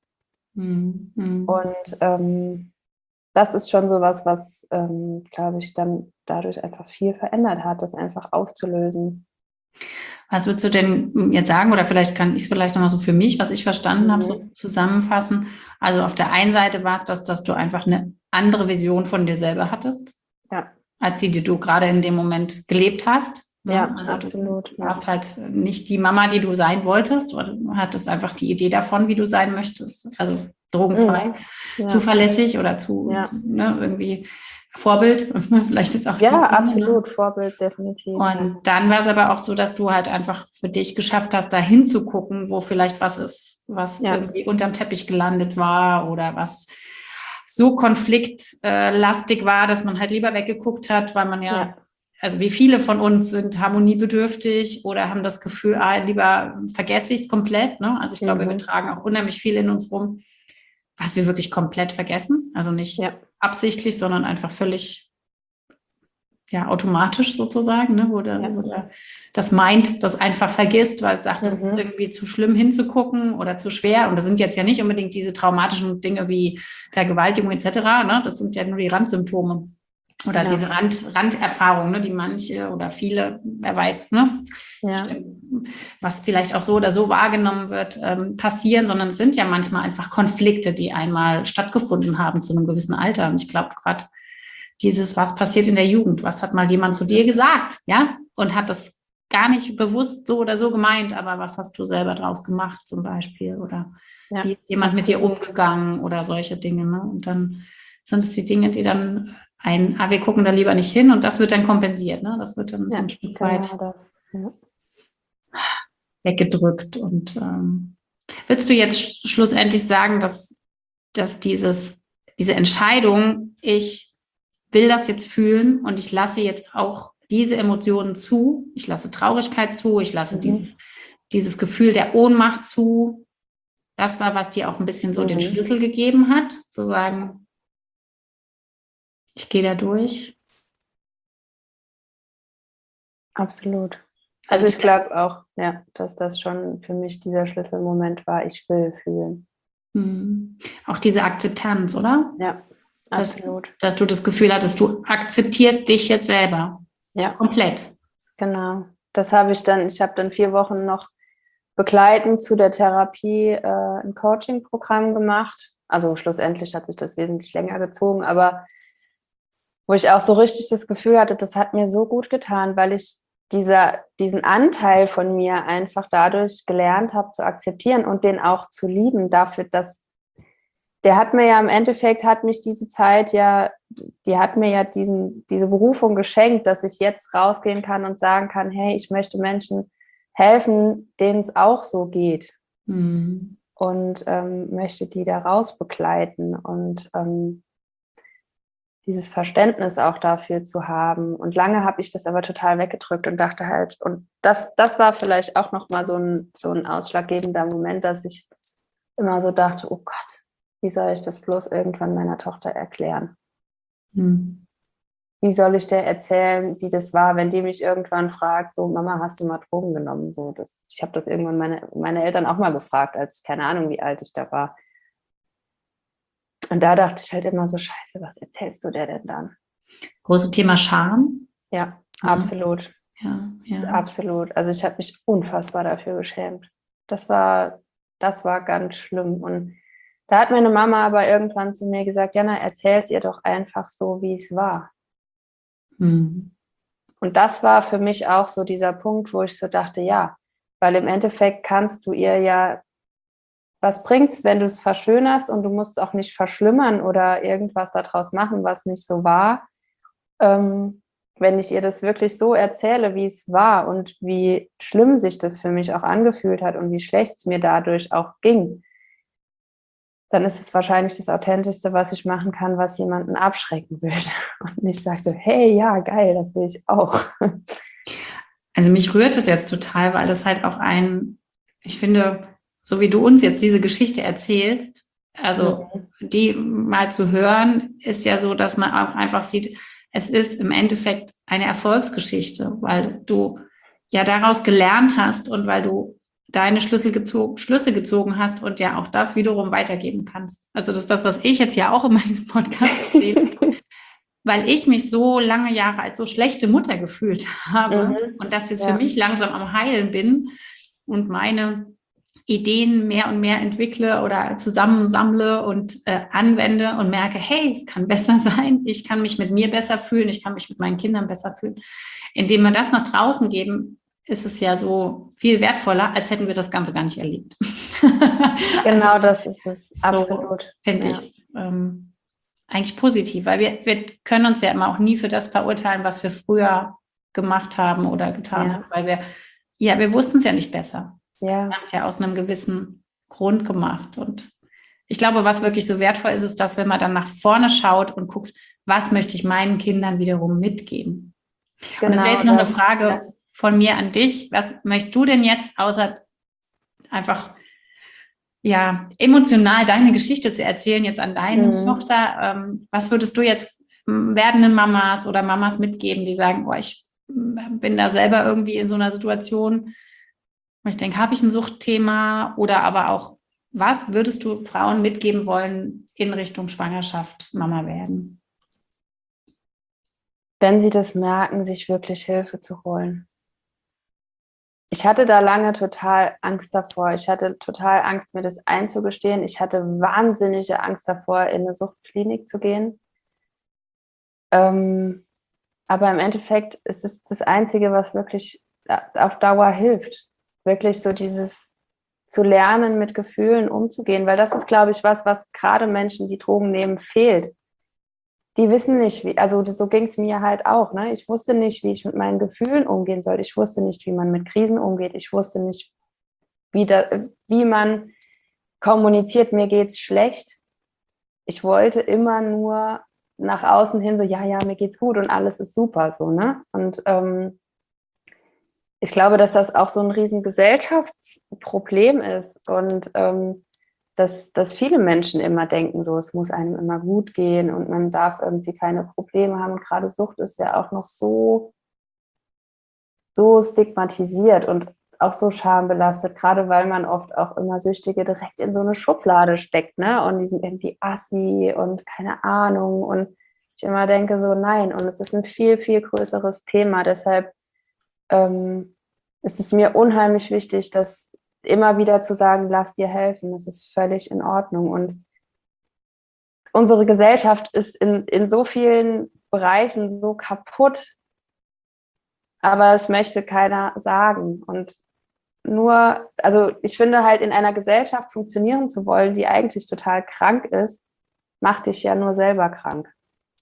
Und das ist schon sowas, was, glaube ich, dann dadurch einfach viel verändert hat, das einfach aufzulösen. Was würdest du denn jetzt sagen, oder vielleicht kann ich es vielleicht nochmal so für mich, was ich verstanden habe, so zusammenfassen. Also auf der einen Seite war es das, dass du einfach eine andere Vision von dir selber hattest, Ja. als die du gerade in dem Moment gelebt hast. Ja, also absolut. Du warst halt nicht die Mama, die du sein wolltest, oder du hattest einfach die Idee davon, wie du sein möchtest. Also drogenfrei, zuverlässig oder irgendwie Vorbild, vielleicht jetzt auch. Ja, absolut, Vorbild, definitiv. Und dann war es aber auch so, dass du halt einfach für dich geschafft hast, da hinzugucken, wo vielleicht was ist, was irgendwie unterm Teppich gelandet war oder was so konfliktlastig war, dass man halt lieber weggeguckt hat, weil man also wie viele von uns sind harmoniebedürftig oder haben das Gefühl, lieber vergesse ich es komplett. Ne? Also ich glaube, wir tragen auch unheimlich viel in uns rum, was wir wirklich komplett vergessen. Also nicht absichtlich, sondern einfach völlig automatisch sozusagen, ne? wo das Mind das einfach vergisst, weil es sagt, das ist irgendwie zu schlimm hinzugucken oder zu schwer. Und das sind jetzt ja nicht unbedingt diese traumatischen Dinge wie Vergewaltigung etc. Ne? Das sind ja nur die Randsymptome oder diese Randerfahrungen, ne? Die manche oder viele, wer weiß, ne? Was vielleicht auch so oder so wahrgenommen wird, passieren, sondern es sind ja manchmal einfach Konflikte, die einmal stattgefunden haben zu einem gewissen Alter. Und ich glaube gerade was passiert in der Jugend? Was hat mal jemand zu dir gesagt? Ja? Und hat das gar nicht bewusst so oder so gemeint, aber was hast du selber draus gemacht zum Beispiel? Oder wie ist jemand mit dir umgegangen oder solche Dinge? Ne? Und dann sind es die Dinge, die dann wir gucken da lieber nicht hin und das wird dann kompensiert. Ne? Das wird dann so ein Stück weit weggedrückt. Und würdest du jetzt schlussendlich sagen, dass diese Entscheidung, ich will das jetzt fühlen und ich lasse jetzt auch diese Emotionen zu. Ich lasse Traurigkeit zu, ich lasse dieses Gefühl der Ohnmacht zu. Das war, was dir auch ein bisschen so den Schlüssel gegeben hat, zu sagen, ich gehe da durch. Absolut. Also ich glaube auch, dass das schon für mich dieser Schlüsselmoment war, ich will fühlen. Auch diese Akzeptanz, oder? Ja, absolut. Dass du das Gefühl hattest, du akzeptierst dich jetzt selber. Ja, komplett. genau. Das habe ich dann, ich habe dann 4 Wochen noch begleitend zu der Therapie ein Coaching-Programm gemacht. Also schlussendlich hat sich das wesentlich länger gezogen, aber wo ich auch so richtig das Gefühl hatte, das hat mir so gut getan, weil ich diesen Anteil von mir einfach dadurch gelernt habe zu akzeptieren und den auch zu lieben dafür, dass der hat mir ja im Endeffekt, hat mich diese Zeit ja, die hat mir ja diese Berufung geschenkt, dass ich jetzt rausgehen kann und sagen kann, hey, ich möchte Menschen helfen, denen es auch so geht. Und möchte die da raus begleiten und dieses Verständnis auch dafür zu haben. Und lange habe ich das aber total weggedrückt und dachte halt, und das war vielleicht auch nochmal so ein ausschlaggebender Moment, dass ich immer so dachte, oh Gott, wie soll ich das bloß irgendwann meiner Tochter erklären? Wie soll ich der erzählen, wie das war, wenn die mich irgendwann fragt, so Mama, hast du mal Drogen genommen? So, ich habe das irgendwann meine Eltern auch mal gefragt, als ich keine Ahnung, wie alt ich da war. Und da dachte ich halt immer so, scheiße, was erzählst du der denn dann? Großes Thema Scham. Ja, absolut. Ja. Absolut. Also ich habe mich unfassbar dafür geschämt. Das war ganz schlimm. Und da hat meine Mama aber irgendwann zu mir gesagt, Jana, erzähl's ihr doch einfach so, wie es war. Und das war für mich auch so dieser Punkt, wo ich so dachte, ja, weil im Endeffekt kannst du ihr ja, was bringt's, wenn du es verschönerst und du musst es auch nicht verschlimmern oder irgendwas daraus machen, was nicht so war. Wenn ich ihr das wirklich so erzähle, wie es war und wie schlimm sich das für mich auch angefühlt hat und wie schlecht es mir dadurch auch ging, dann ist es wahrscheinlich das Authentischste, was ich machen kann, was jemanden abschrecken würde. Und nicht sage so, hey, ja, geil, das will ich auch. Also mich rührt es jetzt total, weil das halt auch ich finde, so wie du uns jetzt diese Geschichte erzählst, also die mal zu hören, ist ja so, dass man auch einfach sieht, es ist im Endeffekt eine Erfolgsgeschichte, weil du ja daraus gelernt hast und weil du deine Schlüsse gezogen hast und ja auch das wiederum weitergeben kannst. Also das ist das, was ich jetzt ja auch in diesem Podcast sehe, weil ich mich so lange Jahre als so schlechte Mutter gefühlt habe und dass jetzt für mich langsam am Heilen bin und meine Ideen mehr und mehr entwickle oder zusammensammle und anwende und merke, hey, es kann besser sein, ich kann mich mit mir besser fühlen, ich kann mich mit meinen Kindern besser fühlen. Indem wir das nach draußen geben, ist es ja so viel wertvoller, als hätten wir das Ganze gar nicht erlebt. Genau, also, das ist es, absolut. So finde ich eigentlich positiv, weil wir können uns ja immer auch nie für das verurteilen, was wir früher gemacht haben oder getan haben, weil wir wussten es ja nicht besser. Wir haben es ja aus einem gewissen Grund gemacht. Und ich glaube, was wirklich so wertvoll ist, ist, dass wenn man dann nach vorne schaut und guckt, was möchte ich meinen Kindern wiederum mitgeben? Genau, und das wäre jetzt noch eine Frage von mir an dich. Was möchtest du denn jetzt, außer einfach emotional deine Geschichte zu erzählen, jetzt an deine Tochter? Was würdest du jetzt werdenden Mamas oder Mamas mitgeben, die sagen, oh, ich bin da selber irgendwie in so einer Situation, ich denke, habe ich ein Suchtthema oder aber auch, was würdest du Frauen mitgeben wollen in Richtung Schwangerschaft, Mama werden? Wenn sie das merken, sich wirklich Hilfe zu holen. Ich hatte da lange total Angst davor. Ich hatte total Angst, mir das einzugestehen. Ich hatte wahnsinnige Angst davor, in eine Suchtklinik zu gehen. Aber im Endeffekt ist es das Einzige, was wirklich auf Dauer hilft. Wirklich so dieses zu lernen, mit Gefühlen umzugehen, weil das ist, glaube ich, was gerade Menschen, die Drogen nehmen, fehlt. Die wissen nicht, also so ging es mir halt auch. Ne? Ich wusste nicht, wie ich mit meinen Gefühlen umgehen soll. Ich wusste nicht, wie man mit Krisen umgeht. Ich wusste nicht, wie man kommuniziert, mir geht's schlecht. Ich wollte immer nur nach außen hin so, ja, mir geht's gut und alles ist super. So, ne? Und ich glaube, dass das auch so ein riesen Gesellschaftsproblem ist und dass viele Menschen immer denken, so es muss einem immer gut gehen und man darf irgendwie keine Probleme haben. Und gerade Sucht ist ja auch noch so stigmatisiert. Und auch so schambelastet, gerade weil man oft auch immer Süchtige direkt in so eine Schublade steckt, ne? Und die sind irgendwie assi und keine Ahnung. Und ich immer denke so, nein. Und es ist ein viel, viel größeres Thema. Deshalb ist es mir unheimlich wichtig, das immer wieder zu sagen, lass dir helfen. Das ist völlig in Ordnung. Und unsere Gesellschaft ist in so vielen Bereichen so kaputt, aber es möchte keiner sagen. Und nur, also ich finde halt, in einer Gesellschaft funktionieren zu wollen, die eigentlich total krank ist, macht dich ja nur selber krank.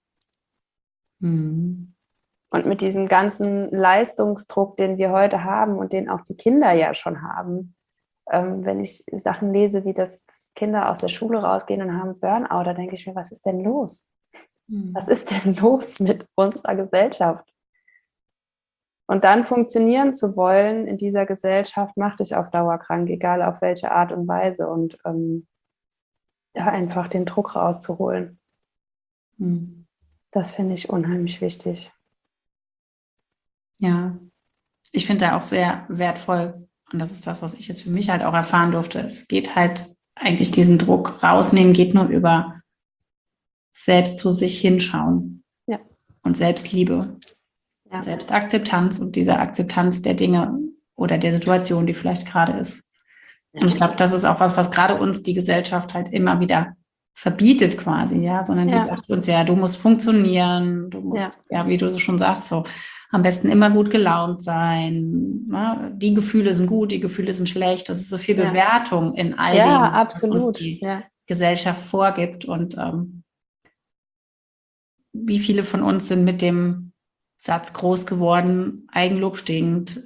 Mhm. Und mit diesem ganzen Leistungsdruck, den wir heute haben und den auch die Kinder ja schon haben, wenn ich Sachen lese, wie dass Kinder aus der Schule rausgehen und haben Burnout, da denke ich mir, was ist denn los? Was ist denn los mit unserer Gesellschaft? Und dann funktionieren zu wollen in dieser Gesellschaft, macht dich auf Dauer krank, egal auf welche Art und Weise. Und ja, einfach den Druck rauszuholen. Das finde ich unheimlich wichtig. Ja, ich finde da auch sehr wertvoll. Und das ist das, was ich jetzt für mich halt auch erfahren durfte. Es geht halt eigentlich diesen Druck rausnehmen, geht nur über selbst zu sich hinschauen. Ja. Und Selbstliebe. Ja. Selbstakzeptanz und diese Akzeptanz der Dinge oder der Situation, die vielleicht gerade ist. Ja. Und ich glaube, das ist auch was gerade uns die Gesellschaft halt immer wieder verbietet quasi, ja, sondern die sagt uns ja, du musst funktionieren, du musst, ja, wie du so schon sagst, so am besten immer gut gelaunt sein. Ne? Die Gefühle sind gut, die Gefühle sind schlecht. Das ist so viel Bewertung in all dem, absolut. was uns die Gesellschaft vorgibt. Und wie viele von uns sind mit dem Satz groß geworden, Eigenlob stinkt,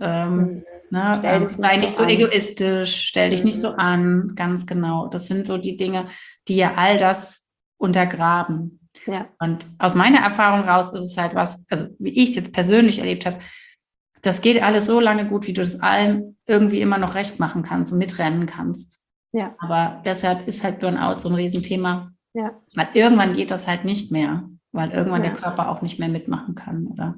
sei nicht so egoistisch, stell dich nicht so an, ganz genau. Das sind so die Dinge, die ja all das untergraben. Ja. Und aus meiner Erfahrung raus ist es halt was, also wie ich es jetzt persönlich erlebt habe, das geht alles so lange gut, wie du es allem irgendwie immer noch recht machen kannst und mitrennen kannst. Ja. Aber deshalb ist halt Burnout so ein Riesenthema. Ja. Weil irgendwann geht das halt nicht mehr, weil irgendwann der Körper auch nicht mehr mitmachen kann. Oder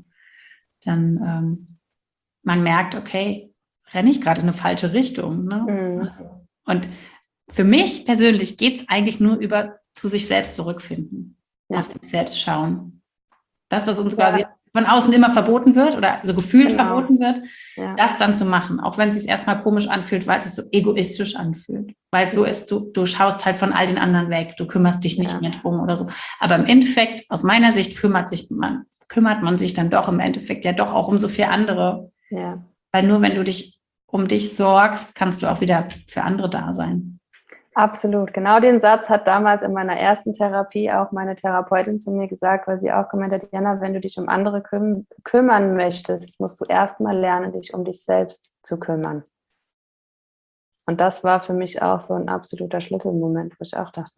dann man merkt, okay, renne ich gerade in eine falsche Richtung. Ne? Und für mich persönlich geht es eigentlich nur über zu sich selbst zurückfinden. Auf sich selbst schauen. Das, was uns quasi von außen immer verboten wird oder so gefühlt verboten wird, das dann zu machen, auch wenn es sich erstmal komisch anfühlt, weil es sich so egoistisch anfühlt. Weil es so ist, du schaust halt von all den anderen weg, du kümmerst dich nicht mehr drum oder so. Aber im Endeffekt, aus meiner Sicht, kümmert man sich dann doch im Endeffekt ja doch auch um so viele andere. Ja. Weil nur wenn du dich um dich sorgst, kannst du auch wieder für andere da sein. Absolut. Genau den Satz hat damals in meiner ersten Therapie auch meine Therapeutin zu mir gesagt, weil sie auch gemeint hat, Jana, wenn du dich um andere kümmern möchtest, musst du erstmal lernen, dich um dich selbst zu kümmern. Und das war für mich auch so ein absoluter Schlüsselmoment, wo ich auch dachte,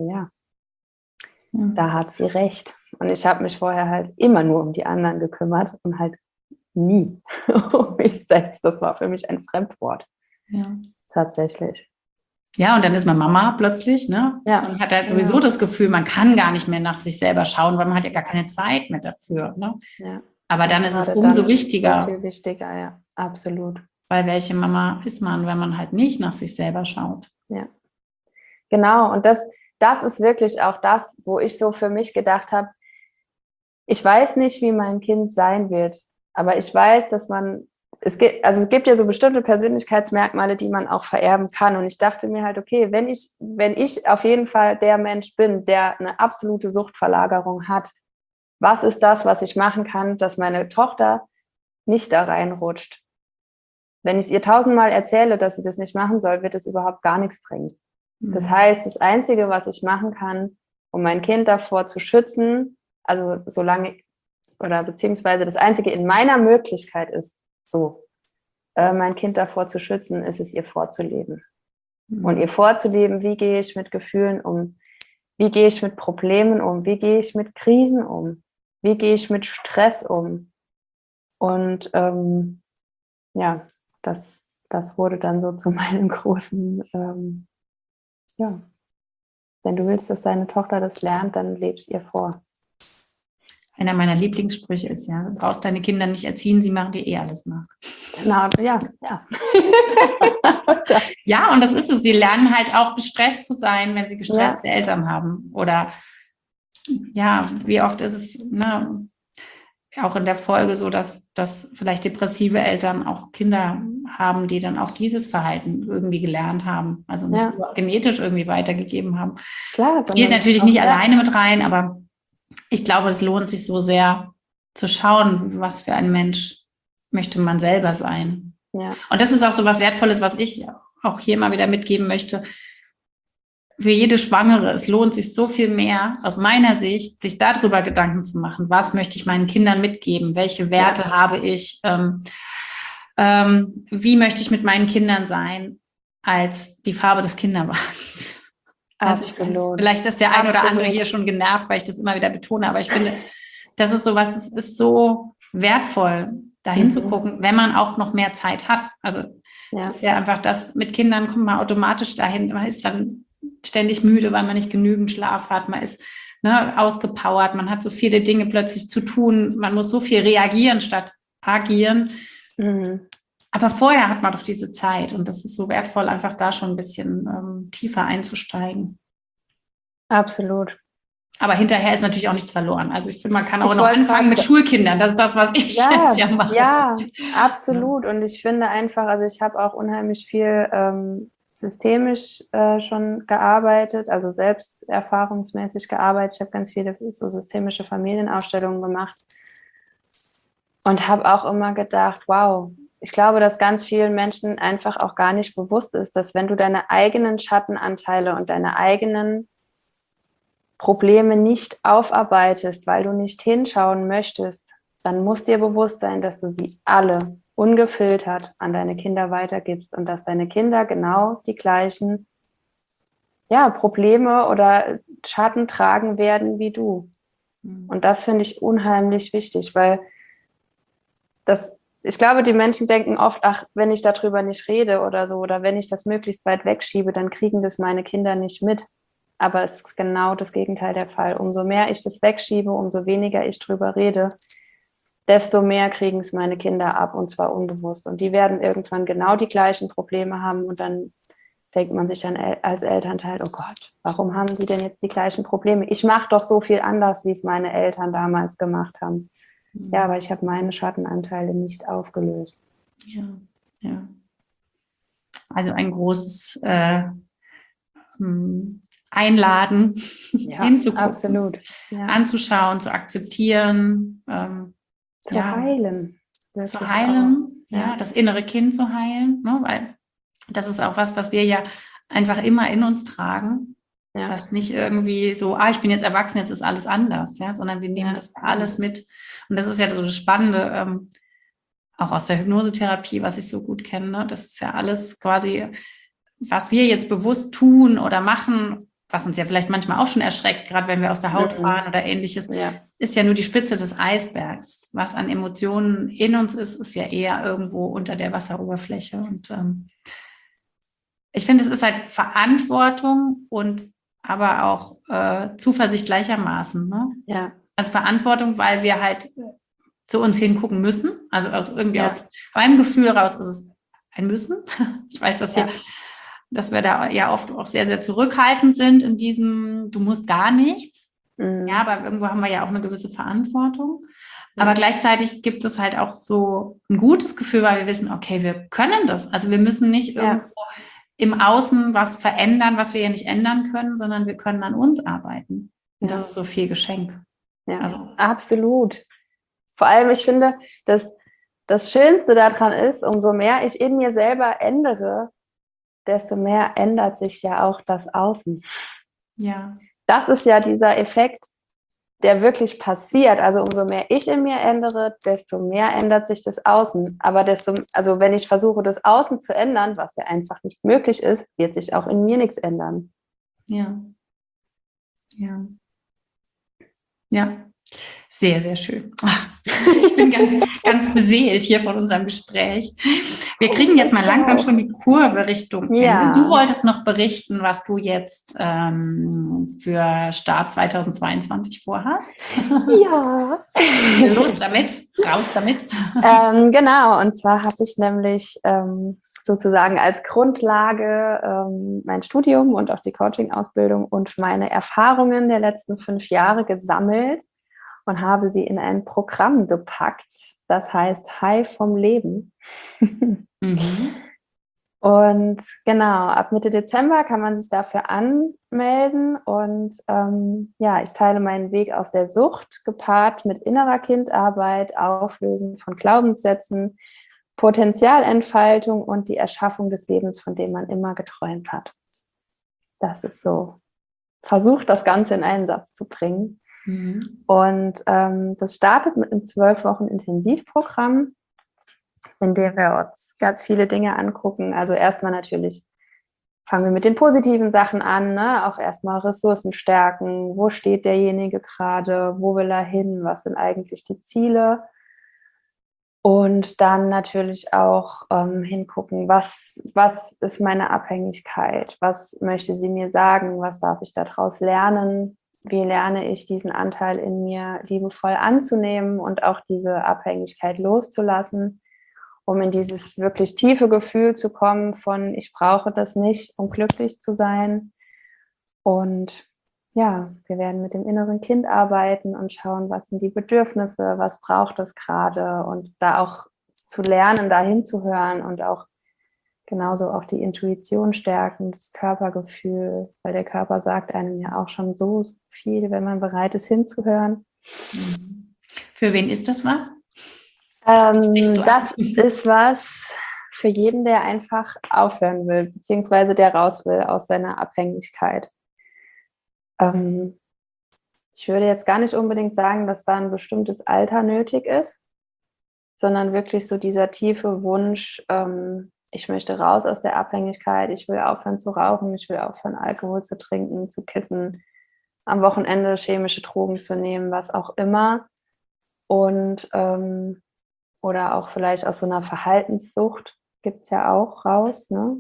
da hat sie recht. Und ich habe mich vorher halt immer nur um die anderen gekümmert und halt nie um mich selbst. Das war für mich ein Fremdwort. Ja. Tatsächlich. Ja, und dann ist man Mama plötzlich, ne? Ja. Und hat halt sowieso das Gefühl, man kann gar nicht mehr nach sich selber schauen, weil man hat ja gar keine Zeit mehr dafür, ne? Ja. Aber dann ist es umso wichtiger. So viel wichtiger, ja, absolut. Weil welche Mama ist man, wenn man halt nicht nach sich selber schaut? Ja, genau. Und das ist wirklich auch das, wo ich so für mich gedacht habe, ich weiß nicht, wie mein Kind sein wird, aber ich weiß, dass es gibt ja so bestimmte Persönlichkeitsmerkmale, die man auch vererben kann. Und ich dachte mir halt, okay, wenn ich auf jeden Fall der Mensch bin, der eine absolute Suchtverlagerung hat, was ist das, was ich machen kann, dass meine Tochter nicht da reinrutscht? Wenn ich es ihr 1000-mal erzähle, dass sie das nicht machen soll, wird es überhaupt gar nichts bringen. Das heißt, das Einzige, was ich machen kann, um mein Kind davor zu schützen, also solange, oder beziehungsweise das Einzige in meiner Möglichkeit ist, mein Kind davor zu schützen, ist es ihr vorzuleben. Und ihr vorzuleben, wie gehe ich mit Gefühlen um, wie gehe ich mit Problemen um, wie gehe ich mit Krisen um, wie gehe ich mit Stress um. Und das wurde dann so zu meinem großen, wenn du willst, dass deine Tochter das lernt, dann lebst ihr vor. Einer meiner Lieblingssprüche ist ja, du brauchst deine Kinder nicht erziehen, sie machen dir eh alles nach. Genau, ja. Ja, und das ist es. Sie lernen halt auch gestresst zu sein, wenn sie gestresste Eltern haben. Oder ja, wie oft ist es, ne, auch in der Folge so, dass vielleicht depressive Eltern auch Kinder haben, die dann auch dieses Verhalten irgendwie gelernt haben. Also nicht nur genetisch irgendwie weitergegeben haben. Klar. Das geht natürlich nicht alleine mit rein, aber ich glaube, es lohnt sich so sehr zu schauen, was für ein Mensch möchte man selber sein. Ja. Und das ist auch so was Wertvolles, was ich auch hier mal wieder mitgeben möchte. Für jede Schwangere, es lohnt sich so viel mehr, aus meiner Sicht, sich darüber Gedanken zu machen, was möchte ich meinen Kindern mitgeben, welche Werte habe ich, wie möchte ich mit meinen Kindern sein, als die Farbe des Kinderwagens. Also vielleicht ist der ein oder andere hier schon genervt, weil ich das immer wieder betone, aber ich finde, das ist so was, es ist so wertvoll, dahin zu gucken, wenn man auch noch mehr Zeit hat. Also es ist ja einfach das, mit Kindern kommt man automatisch dahin, man ist dann ständig müde, weil man nicht genügend Schlaf hat, man ist ausgepowert, man hat so viele Dinge plötzlich zu tun, man muss so viel reagieren statt agieren. Aber vorher hat man doch diese Zeit und das ist so wertvoll, einfach da schon ein bisschen tiefer einzusteigen. Absolut. Aber hinterher ist natürlich auch nichts verloren. Also ich finde, man kann auch noch anfangen mit Schulkindern. Das ist das, was ich jetzt ja mache. Ja, absolut. Und ich finde einfach, also ich habe auch unheimlich viel systemisch schon gearbeitet, also selbst erfahrungsmäßig gearbeitet. Ich habe ganz viele so systemische Familienaufstellungen gemacht und habe auch immer gedacht, wow, ich glaube, dass ganz vielen Menschen einfach auch gar nicht bewusst ist, dass wenn du deine eigenen Schattenanteile und deine eigenen Probleme nicht aufarbeitest, weil du nicht hinschauen möchtest, dann muss dir bewusst sein, dass du sie alle ungefiltert an deine Kinder weitergibst und dass deine Kinder genau die gleichen Probleme oder Schatten tragen werden wie du. Und das finde ich unheimlich wichtig, weil ich glaube, die Menschen denken oft, ach, wenn ich darüber nicht rede oder so, oder wenn ich das möglichst weit wegschiebe, dann kriegen das meine Kinder nicht mit. Aber es ist genau das Gegenteil der Fall. Umso mehr ich das wegschiebe, umso weniger ich drüber rede, desto mehr kriegen es meine Kinder ab, und zwar unbewusst. Und die werden irgendwann genau die gleichen Probleme haben und dann denkt man sich dann als Elternteil, oh Gott, warum haben die denn jetzt die gleichen Probleme? Ich mache doch so viel anders, wie es meine Eltern damals gemacht haben. Ja, aber ich habe meine Schattenanteile nicht aufgelöst. Ja. Also ein großes Einladen, hinzugucken, absolut. Anzuschauen, zu akzeptieren, zu heilen. Zu heilen, das innere Kind zu heilen, ne? Weil das ist auch was wir ja einfach immer in uns tragen. Ja. Das nicht irgendwie so, ich bin jetzt erwachsen, jetzt ist alles anders, sondern wir nehmen das alles mit. Und das ist ja so das Spannende, auch aus der Hypnosetherapie, was ich so gut kenne. Ne? Das ist ja alles quasi, was wir jetzt bewusst tun oder machen, was uns ja vielleicht manchmal auch schon erschreckt, gerade wenn wir aus der Haut fahren oder ähnliches, ist ja nur die Spitze des Eisbergs. Was an Emotionen in uns ist ja eher irgendwo unter der Wasseroberfläche. Und ich finde, es ist halt Verantwortung und aber auch Zuversicht gleichermaßen. Ne? Ja. Also Verantwortung, weil wir halt zu uns hingucken müssen. Also aus meinem Gefühl raus ist es ein Müssen. Ich weiß, dass wir da ja oft auch sehr, sehr zurückhaltend sind in diesem, du musst gar nichts. Ja, aber irgendwo haben wir ja auch eine gewisse Verantwortung. Aber gleichzeitig gibt es halt auch so ein gutes Gefühl, weil wir wissen, okay, wir können das. Also wir müssen nicht irgendwo im Außen was verändern, was wir ja nicht ändern können, sondern wir können an uns arbeiten. Und das ist so viel Geschenk. Ja, absolut. Vor allem, ich finde, dass das Schönste daran ist, umso mehr ich in mir selber ändere, desto mehr ändert sich ja auch das Außen. Ja. Das ist ja dieser Effekt, der wirklich passiert. Also umso mehr ich in mir ändere, desto mehr ändert sich das Außen. Aber wenn ich versuche, das Außen zu ändern, was ja einfach nicht möglich ist, wird sich auch in mir nichts ändern. Ja. Sehr Sehr, sehr schön. Ich bin ganz, ganz beseelt hier von unserem Gespräch. Wir kriegen jetzt mal langsam schon die Kurve Richtung Ende. Du wolltest noch berichten, was du jetzt für Start 2022 vorhast. Ja. Los damit, raus damit. Genau, und zwar habe ich nämlich sozusagen als Grundlage mein Studium und auch die Coaching-Ausbildung und meine Erfahrungen der letzten 5 Jahre gesammelt und habe sie in ein Programm gepackt, das heißt High vom Leben. Und genau, ab Mitte Dezember kann man sich dafür anmelden und ich teile meinen Weg aus der Sucht, gepaart mit innerer Kindarbeit, Auflösen von Glaubenssätzen, Potenzialentfaltung und die Erschaffung des Lebens, von dem man immer geträumt hat. Das ist so, versucht das Ganze in einen Satz zu bringen. Und das startet mit einem 12 Wochen Intensivprogramm, in dem wir uns ganz viele Dinge angucken. Also erstmal natürlich fangen wir mit den positiven Sachen an, ne? Auch erstmal Ressourcen stärken. Wo steht derjenige gerade? Wo will er hin? Was sind eigentlich die Ziele? Und dann natürlich auch hingucken, was ist meine Abhängigkeit? Was möchte sie mir sagen? Was darf ich daraus lernen? Wie lerne ich diesen Anteil in mir liebevoll anzunehmen und auch diese Abhängigkeit loszulassen, um in dieses wirklich tiefe Gefühl zu kommen von, ich brauche das nicht, um glücklich zu sein. Und ja, wir werden mit dem inneren Kind arbeiten und schauen, was sind die Bedürfnisse, was braucht es gerade und da auch zu lernen, da hinzuhören und auch genauso auch die Intuition stärken, das Körpergefühl, weil der Körper sagt einem ja auch schon so viel, wenn man bereit ist hinzuhören. Für wen ist das was? Das ist was für jeden, der einfach aufhören will, beziehungsweise der raus will aus seiner Abhängigkeit. Ich würde jetzt gar nicht unbedingt sagen, dass da ein bestimmtes Alter nötig ist, sondern wirklich so dieser tiefe Wunsch, ich möchte raus aus der Abhängigkeit, ich will aufhören zu rauchen, ich will aufhören Alkohol zu trinken, zu kiffen, am Wochenende chemische Drogen zu nehmen, was auch immer. Und oder auch vielleicht aus so einer Verhaltenssucht gibt es ja auch raus, ne?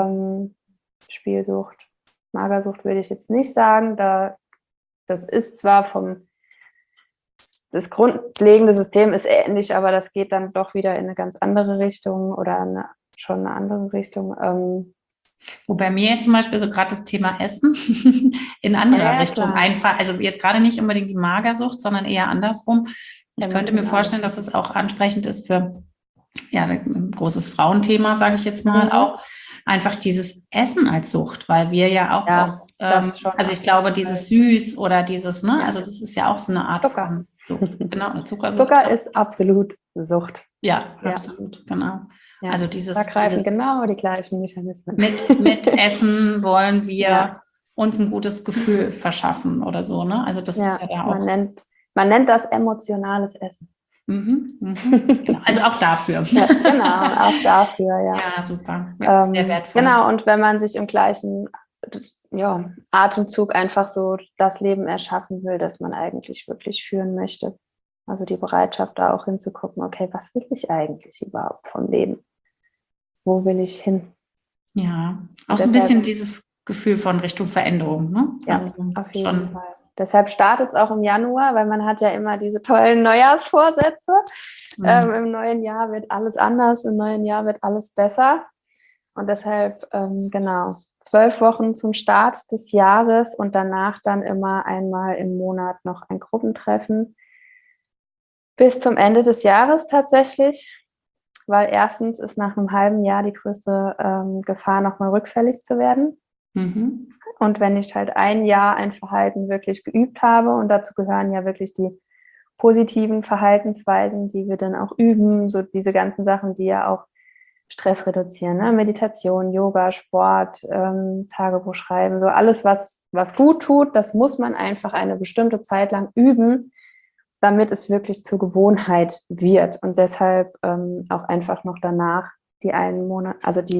Spielsucht, Magersucht würde ich jetzt nicht sagen. Das ist zwar das grundlegende System ist ähnlich, aber das geht dann doch wieder in eine ganz andere Richtung oder schon eine andere Richtung. Wobei mir jetzt zum Beispiel so gerade das Thema Essen in anderer Richtung einfach, also jetzt gerade nicht unbedingt die Magersucht, sondern eher andersrum. Ich könnte mir vorstellen, dass es auch ansprechend ist für ein großes Frauenthema, sage ich jetzt mal, auch einfach dieses Essen als Sucht, weil wir ja auch oft, also ich glaube, dieses Süß oder dieses, ne, also das ist ja auch so eine Art Zucker. Von Sucht. Genau, eine Zuckersucht. Zucker ist absolut Sucht. Ja, absolut, genau. Ja, also da greifen genau die gleichen Mechanismen. Mit Essen wollen wir uns ein gutes Gefühl verschaffen oder so, ne? Also das ist ja da auch. Man nennt das emotionales Essen. Genau. Also auch dafür. Ja, genau, auch dafür, ja. Ja, super. Ja, sehr wertvoll. Genau, und wenn man sich im gleichen Atemzug einfach so das Leben erschaffen will, das man eigentlich wirklich führen möchte. Also die Bereitschaft, da auch hinzugucken, okay, was will ich eigentlich überhaupt vom Leben? Wo will ich hin? Ja, auch so ein bisschen dieses Gefühl von Richtung Veränderung, ne? Ja, also auf jeden Fall. Deshalb startet es auch im Januar, weil man hat ja immer diese tollen Neujahrsvorsätze. Im neuen Jahr wird alles anders, im neuen Jahr wird alles besser. Und deshalb, 12 Wochen zum Start des Jahres und danach dann immer einmal im Monat noch ein Gruppentreffen. Bis zum Ende des Jahres tatsächlich, weil erstens ist nach einem halben Jahr die größte Gefahr, nochmal rückfällig zu werden. Und wenn ich halt ein Jahr ein Verhalten wirklich geübt habe, und dazu gehören ja wirklich die positiven Verhaltensweisen, die wir dann auch üben, so diese ganzen Sachen, die ja auch Stress reduzieren, ne? Meditation, Yoga, Sport, Tagebuch schreiben, so alles, was gut tut, das muss man einfach eine bestimmte Zeit lang üben, damit es wirklich zur Gewohnheit wird. Und deshalb auch einfach noch danach die einmal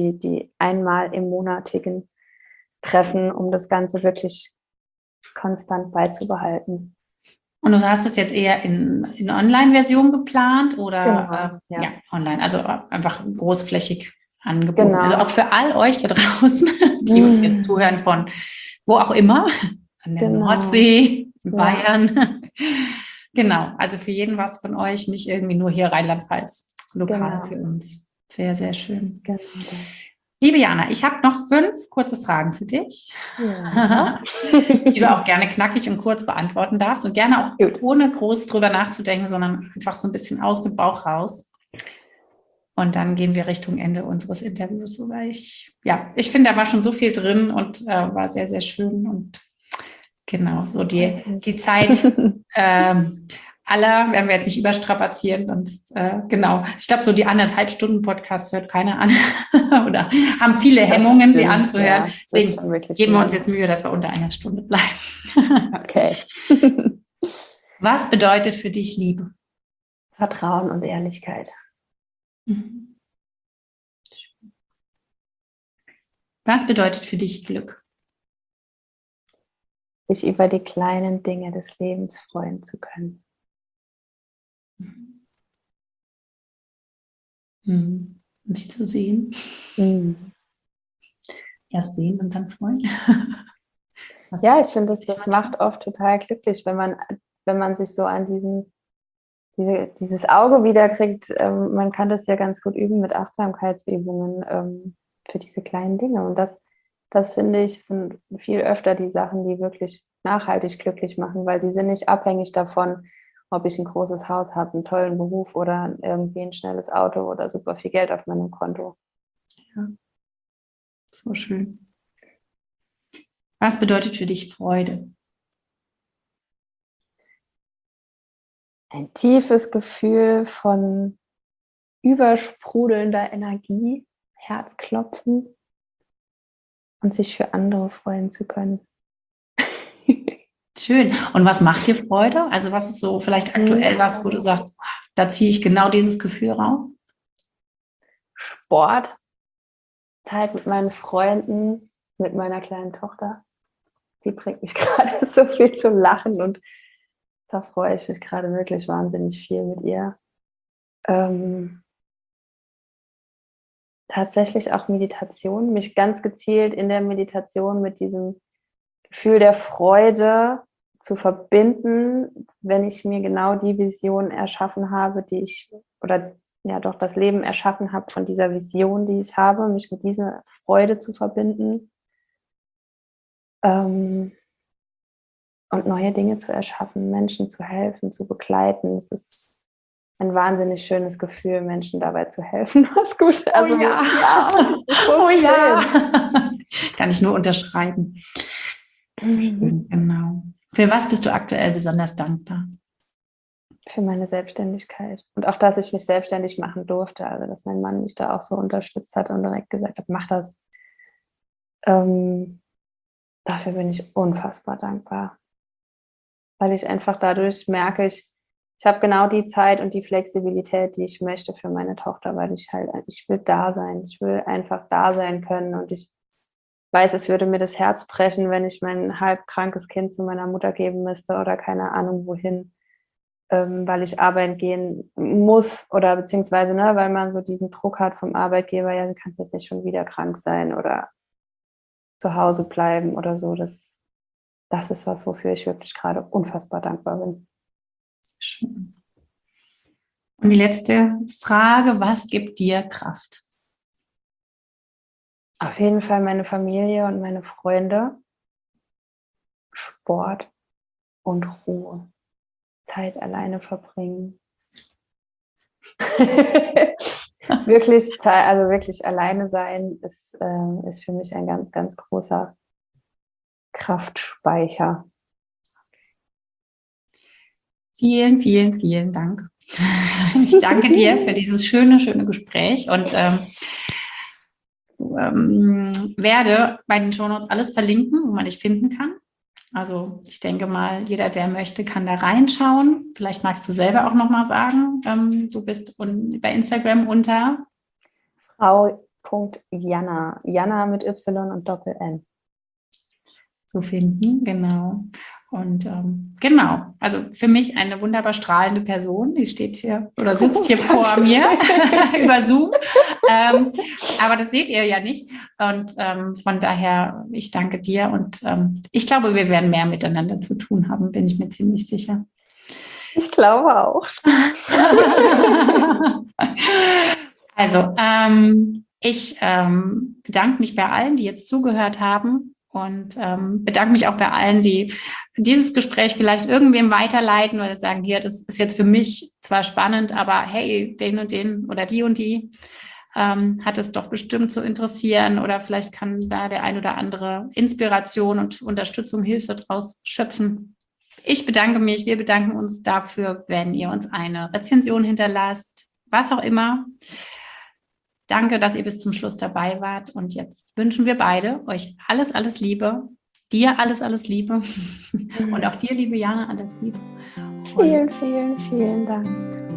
im monatigen Treffen, um das Ganze wirklich konstant beizubehalten. Und du hast es jetzt eher in Online-Version geplant oder Genau, ja. online, also einfach großflächig angeboten. Also Genau. auch für all euch da draußen, die uns jetzt zuhören von wo auch immer, an der Genau. Nordsee, in Ja, Bayern. Genau, also für jeden was von euch, nicht irgendwie nur hier Rheinland-Pfalz, lokal für genau. uns. Sehr, sehr schön. Genau das. Liebe Jana, ich habe noch 5 kurze Fragen für dich, Ja. die du auch gerne knackig und kurz beantworten darfst und gerne auch Gut. ohne groß drüber nachzudenken, sondern einfach so ein bisschen aus dem Bauch raus. Und dann gehen wir Richtung Ende unseres Interviews. Weil ich finde, da war schon so viel drin und war sehr, sehr schön. Und genau, so die Zeit aller werden wir jetzt nicht überstrapazieren. Sonst, genau, ich glaube, so die 1,5 Stunden Podcast hört keiner an oder haben viele Hemmungen, sie anzuhören. Ja, das ist schon Deswegen wirklich geben wir uns lang. jetzt Mühe, dass wir unter 1 Stunde bleiben. Okay. Was bedeutet für dich Liebe? Vertrauen und Ehrlichkeit. Was bedeutet für dich Glück? Sich über die kleinen Dinge des Lebens freuen zu können. Und sie zu sehen. Mhm. Erst sehen und dann freuen. Ja, ich finde, das macht oft total glücklich, wenn man sich so an dieses Auge wiederkriegt. Man kann das ja ganz gut üben mit Achtsamkeitsübungen für diese kleinen Dinge. Und das finde ich, sind viel öfter die Sachen, die wirklich nachhaltig glücklich machen, weil sie sind nicht abhängig davon, ob ich ein großes Haus habe, einen tollen Beruf oder irgendwie ein schnelles Auto oder super viel Geld auf meinem Konto. Ja, so schön. Was bedeutet für dich Freude? Ein tiefes Gefühl von übersprudelnder Energie, Herzklopfen und sich für andere freuen zu können. Schön. Und was macht dir Freude? Also was ist so vielleicht aktuell was, wo du sagst, da ziehe ich genau dieses Gefühl raus? Sport, Zeit mit meinen Freunden, mit meiner kleinen Tochter. Die bringt mich gerade so viel zum Lachen und da freue ich mich gerade wirklich wahnsinnig viel mit ihr. Tatsächlich auch Meditation, mich ganz gezielt in der Meditation mit diesem Gefühl der Freude zu verbinden, wenn ich mir genau die Vision erschaffen habe, das Leben erschaffen habe von dieser Vision, die ich habe, mich mit dieser Freude zu verbinden und neue Dinge zu erschaffen, Menschen zu helfen, zu begleiten. Es ist ein wahnsinnig schönes Gefühl, Menschen dabei zu helfen, was gut. Also, ja. So oh schön. ja. Kann ich nur unterschreiben. Schön, genau. Für was bist du aktuell besonders dankbar? Für meine Selbstständigkeit. Und auch, dass ich mich selbstständig machen durfte. Also, dass mein Mann mich da auch so unterstützt hat und direkt gesagt hat, mach das. Dafür bin ich unfassbar dankbar. Weil ich einfach dadurch merke, ich habe genau die Zeit und die Flexibilität, die ich möchte für meine Tochter, weil ich will da sein. Ich will einfach da sein können und ich weiß, es würde mir das Herz brechen, wenn ich mein halb krankes Kind zu meiner Mutter geben müsste oder keine Ahnung wohin, weil ich arbeiten gehen muss oder beziehungsweise, ne, weil man so diesen Druck hat vom Arbeitgeber, ja, du kannst jetzt nicht schon wieder krank sein oder zu Hause bleiben oder so. Das ist was, wofür ich wirklich gerade unfassbar dankbar bin. Schön. Und die letzte Frage, was gibt dir Kraft? Auf jeden Fall meine Familie und meine Freunde, Sport und Ruhe. Zeit alleine verbringen. wirklich alleine sein ist für mich ein ganz, ganz großer Kraftspeicher. Vielen, vielen, vielen Dank. Ich danke dir für dieses schöne, schöne Gespräch und werde bei den Shownotes alles verlinken, wo man dich finden kann. Also ich denke mal, jeder, der möchte, kann da reinschauen. Vielleicht magst du selber auch nochmal sagen, du bist bei Instagram unter Frau.Jana. Jana mit Y und Doppel-N. zu finden, genau. Und genau, also für mich eine wunderbar strahlende Person, die steht hier oder sitzt hier vor mir über Zoom. Aber das seht ihr ja nicht. Und von daher, ich danke dir und ich glaube, wir werden mehr miteinander zu tun haben, bin ich mir ziemlich sicher. Ich glaube auch. Also, ich bedanke mich bei allen, die jetzt zugehört haben und bedanke mich auch bei allen, die dieses Gespräch vielleicht irgendwem weiterleiten oder sagen, hier, das ist jetzt für mich zwar spannend, aber hey, den und den oder die und die hat es doch bestimmt zu interessieren oder vielleicht kann da der ein oder andere Inspiration und Unterstützung, Hilfe draus schöpfen. Ich bedanke mich, wir bedanken uns dafür, wenn ihr uns eine Rezension hinterlasst, was auch immer. Danke, dass ihr bis zum Schluss dabei wart. Und jetzt wünschen wir beide euch alles, alles Liebe. Dir alles, alles Liebe. Und auch dir, liebe Jana, alles Liebe. Vielen, vielen, vielen Dank.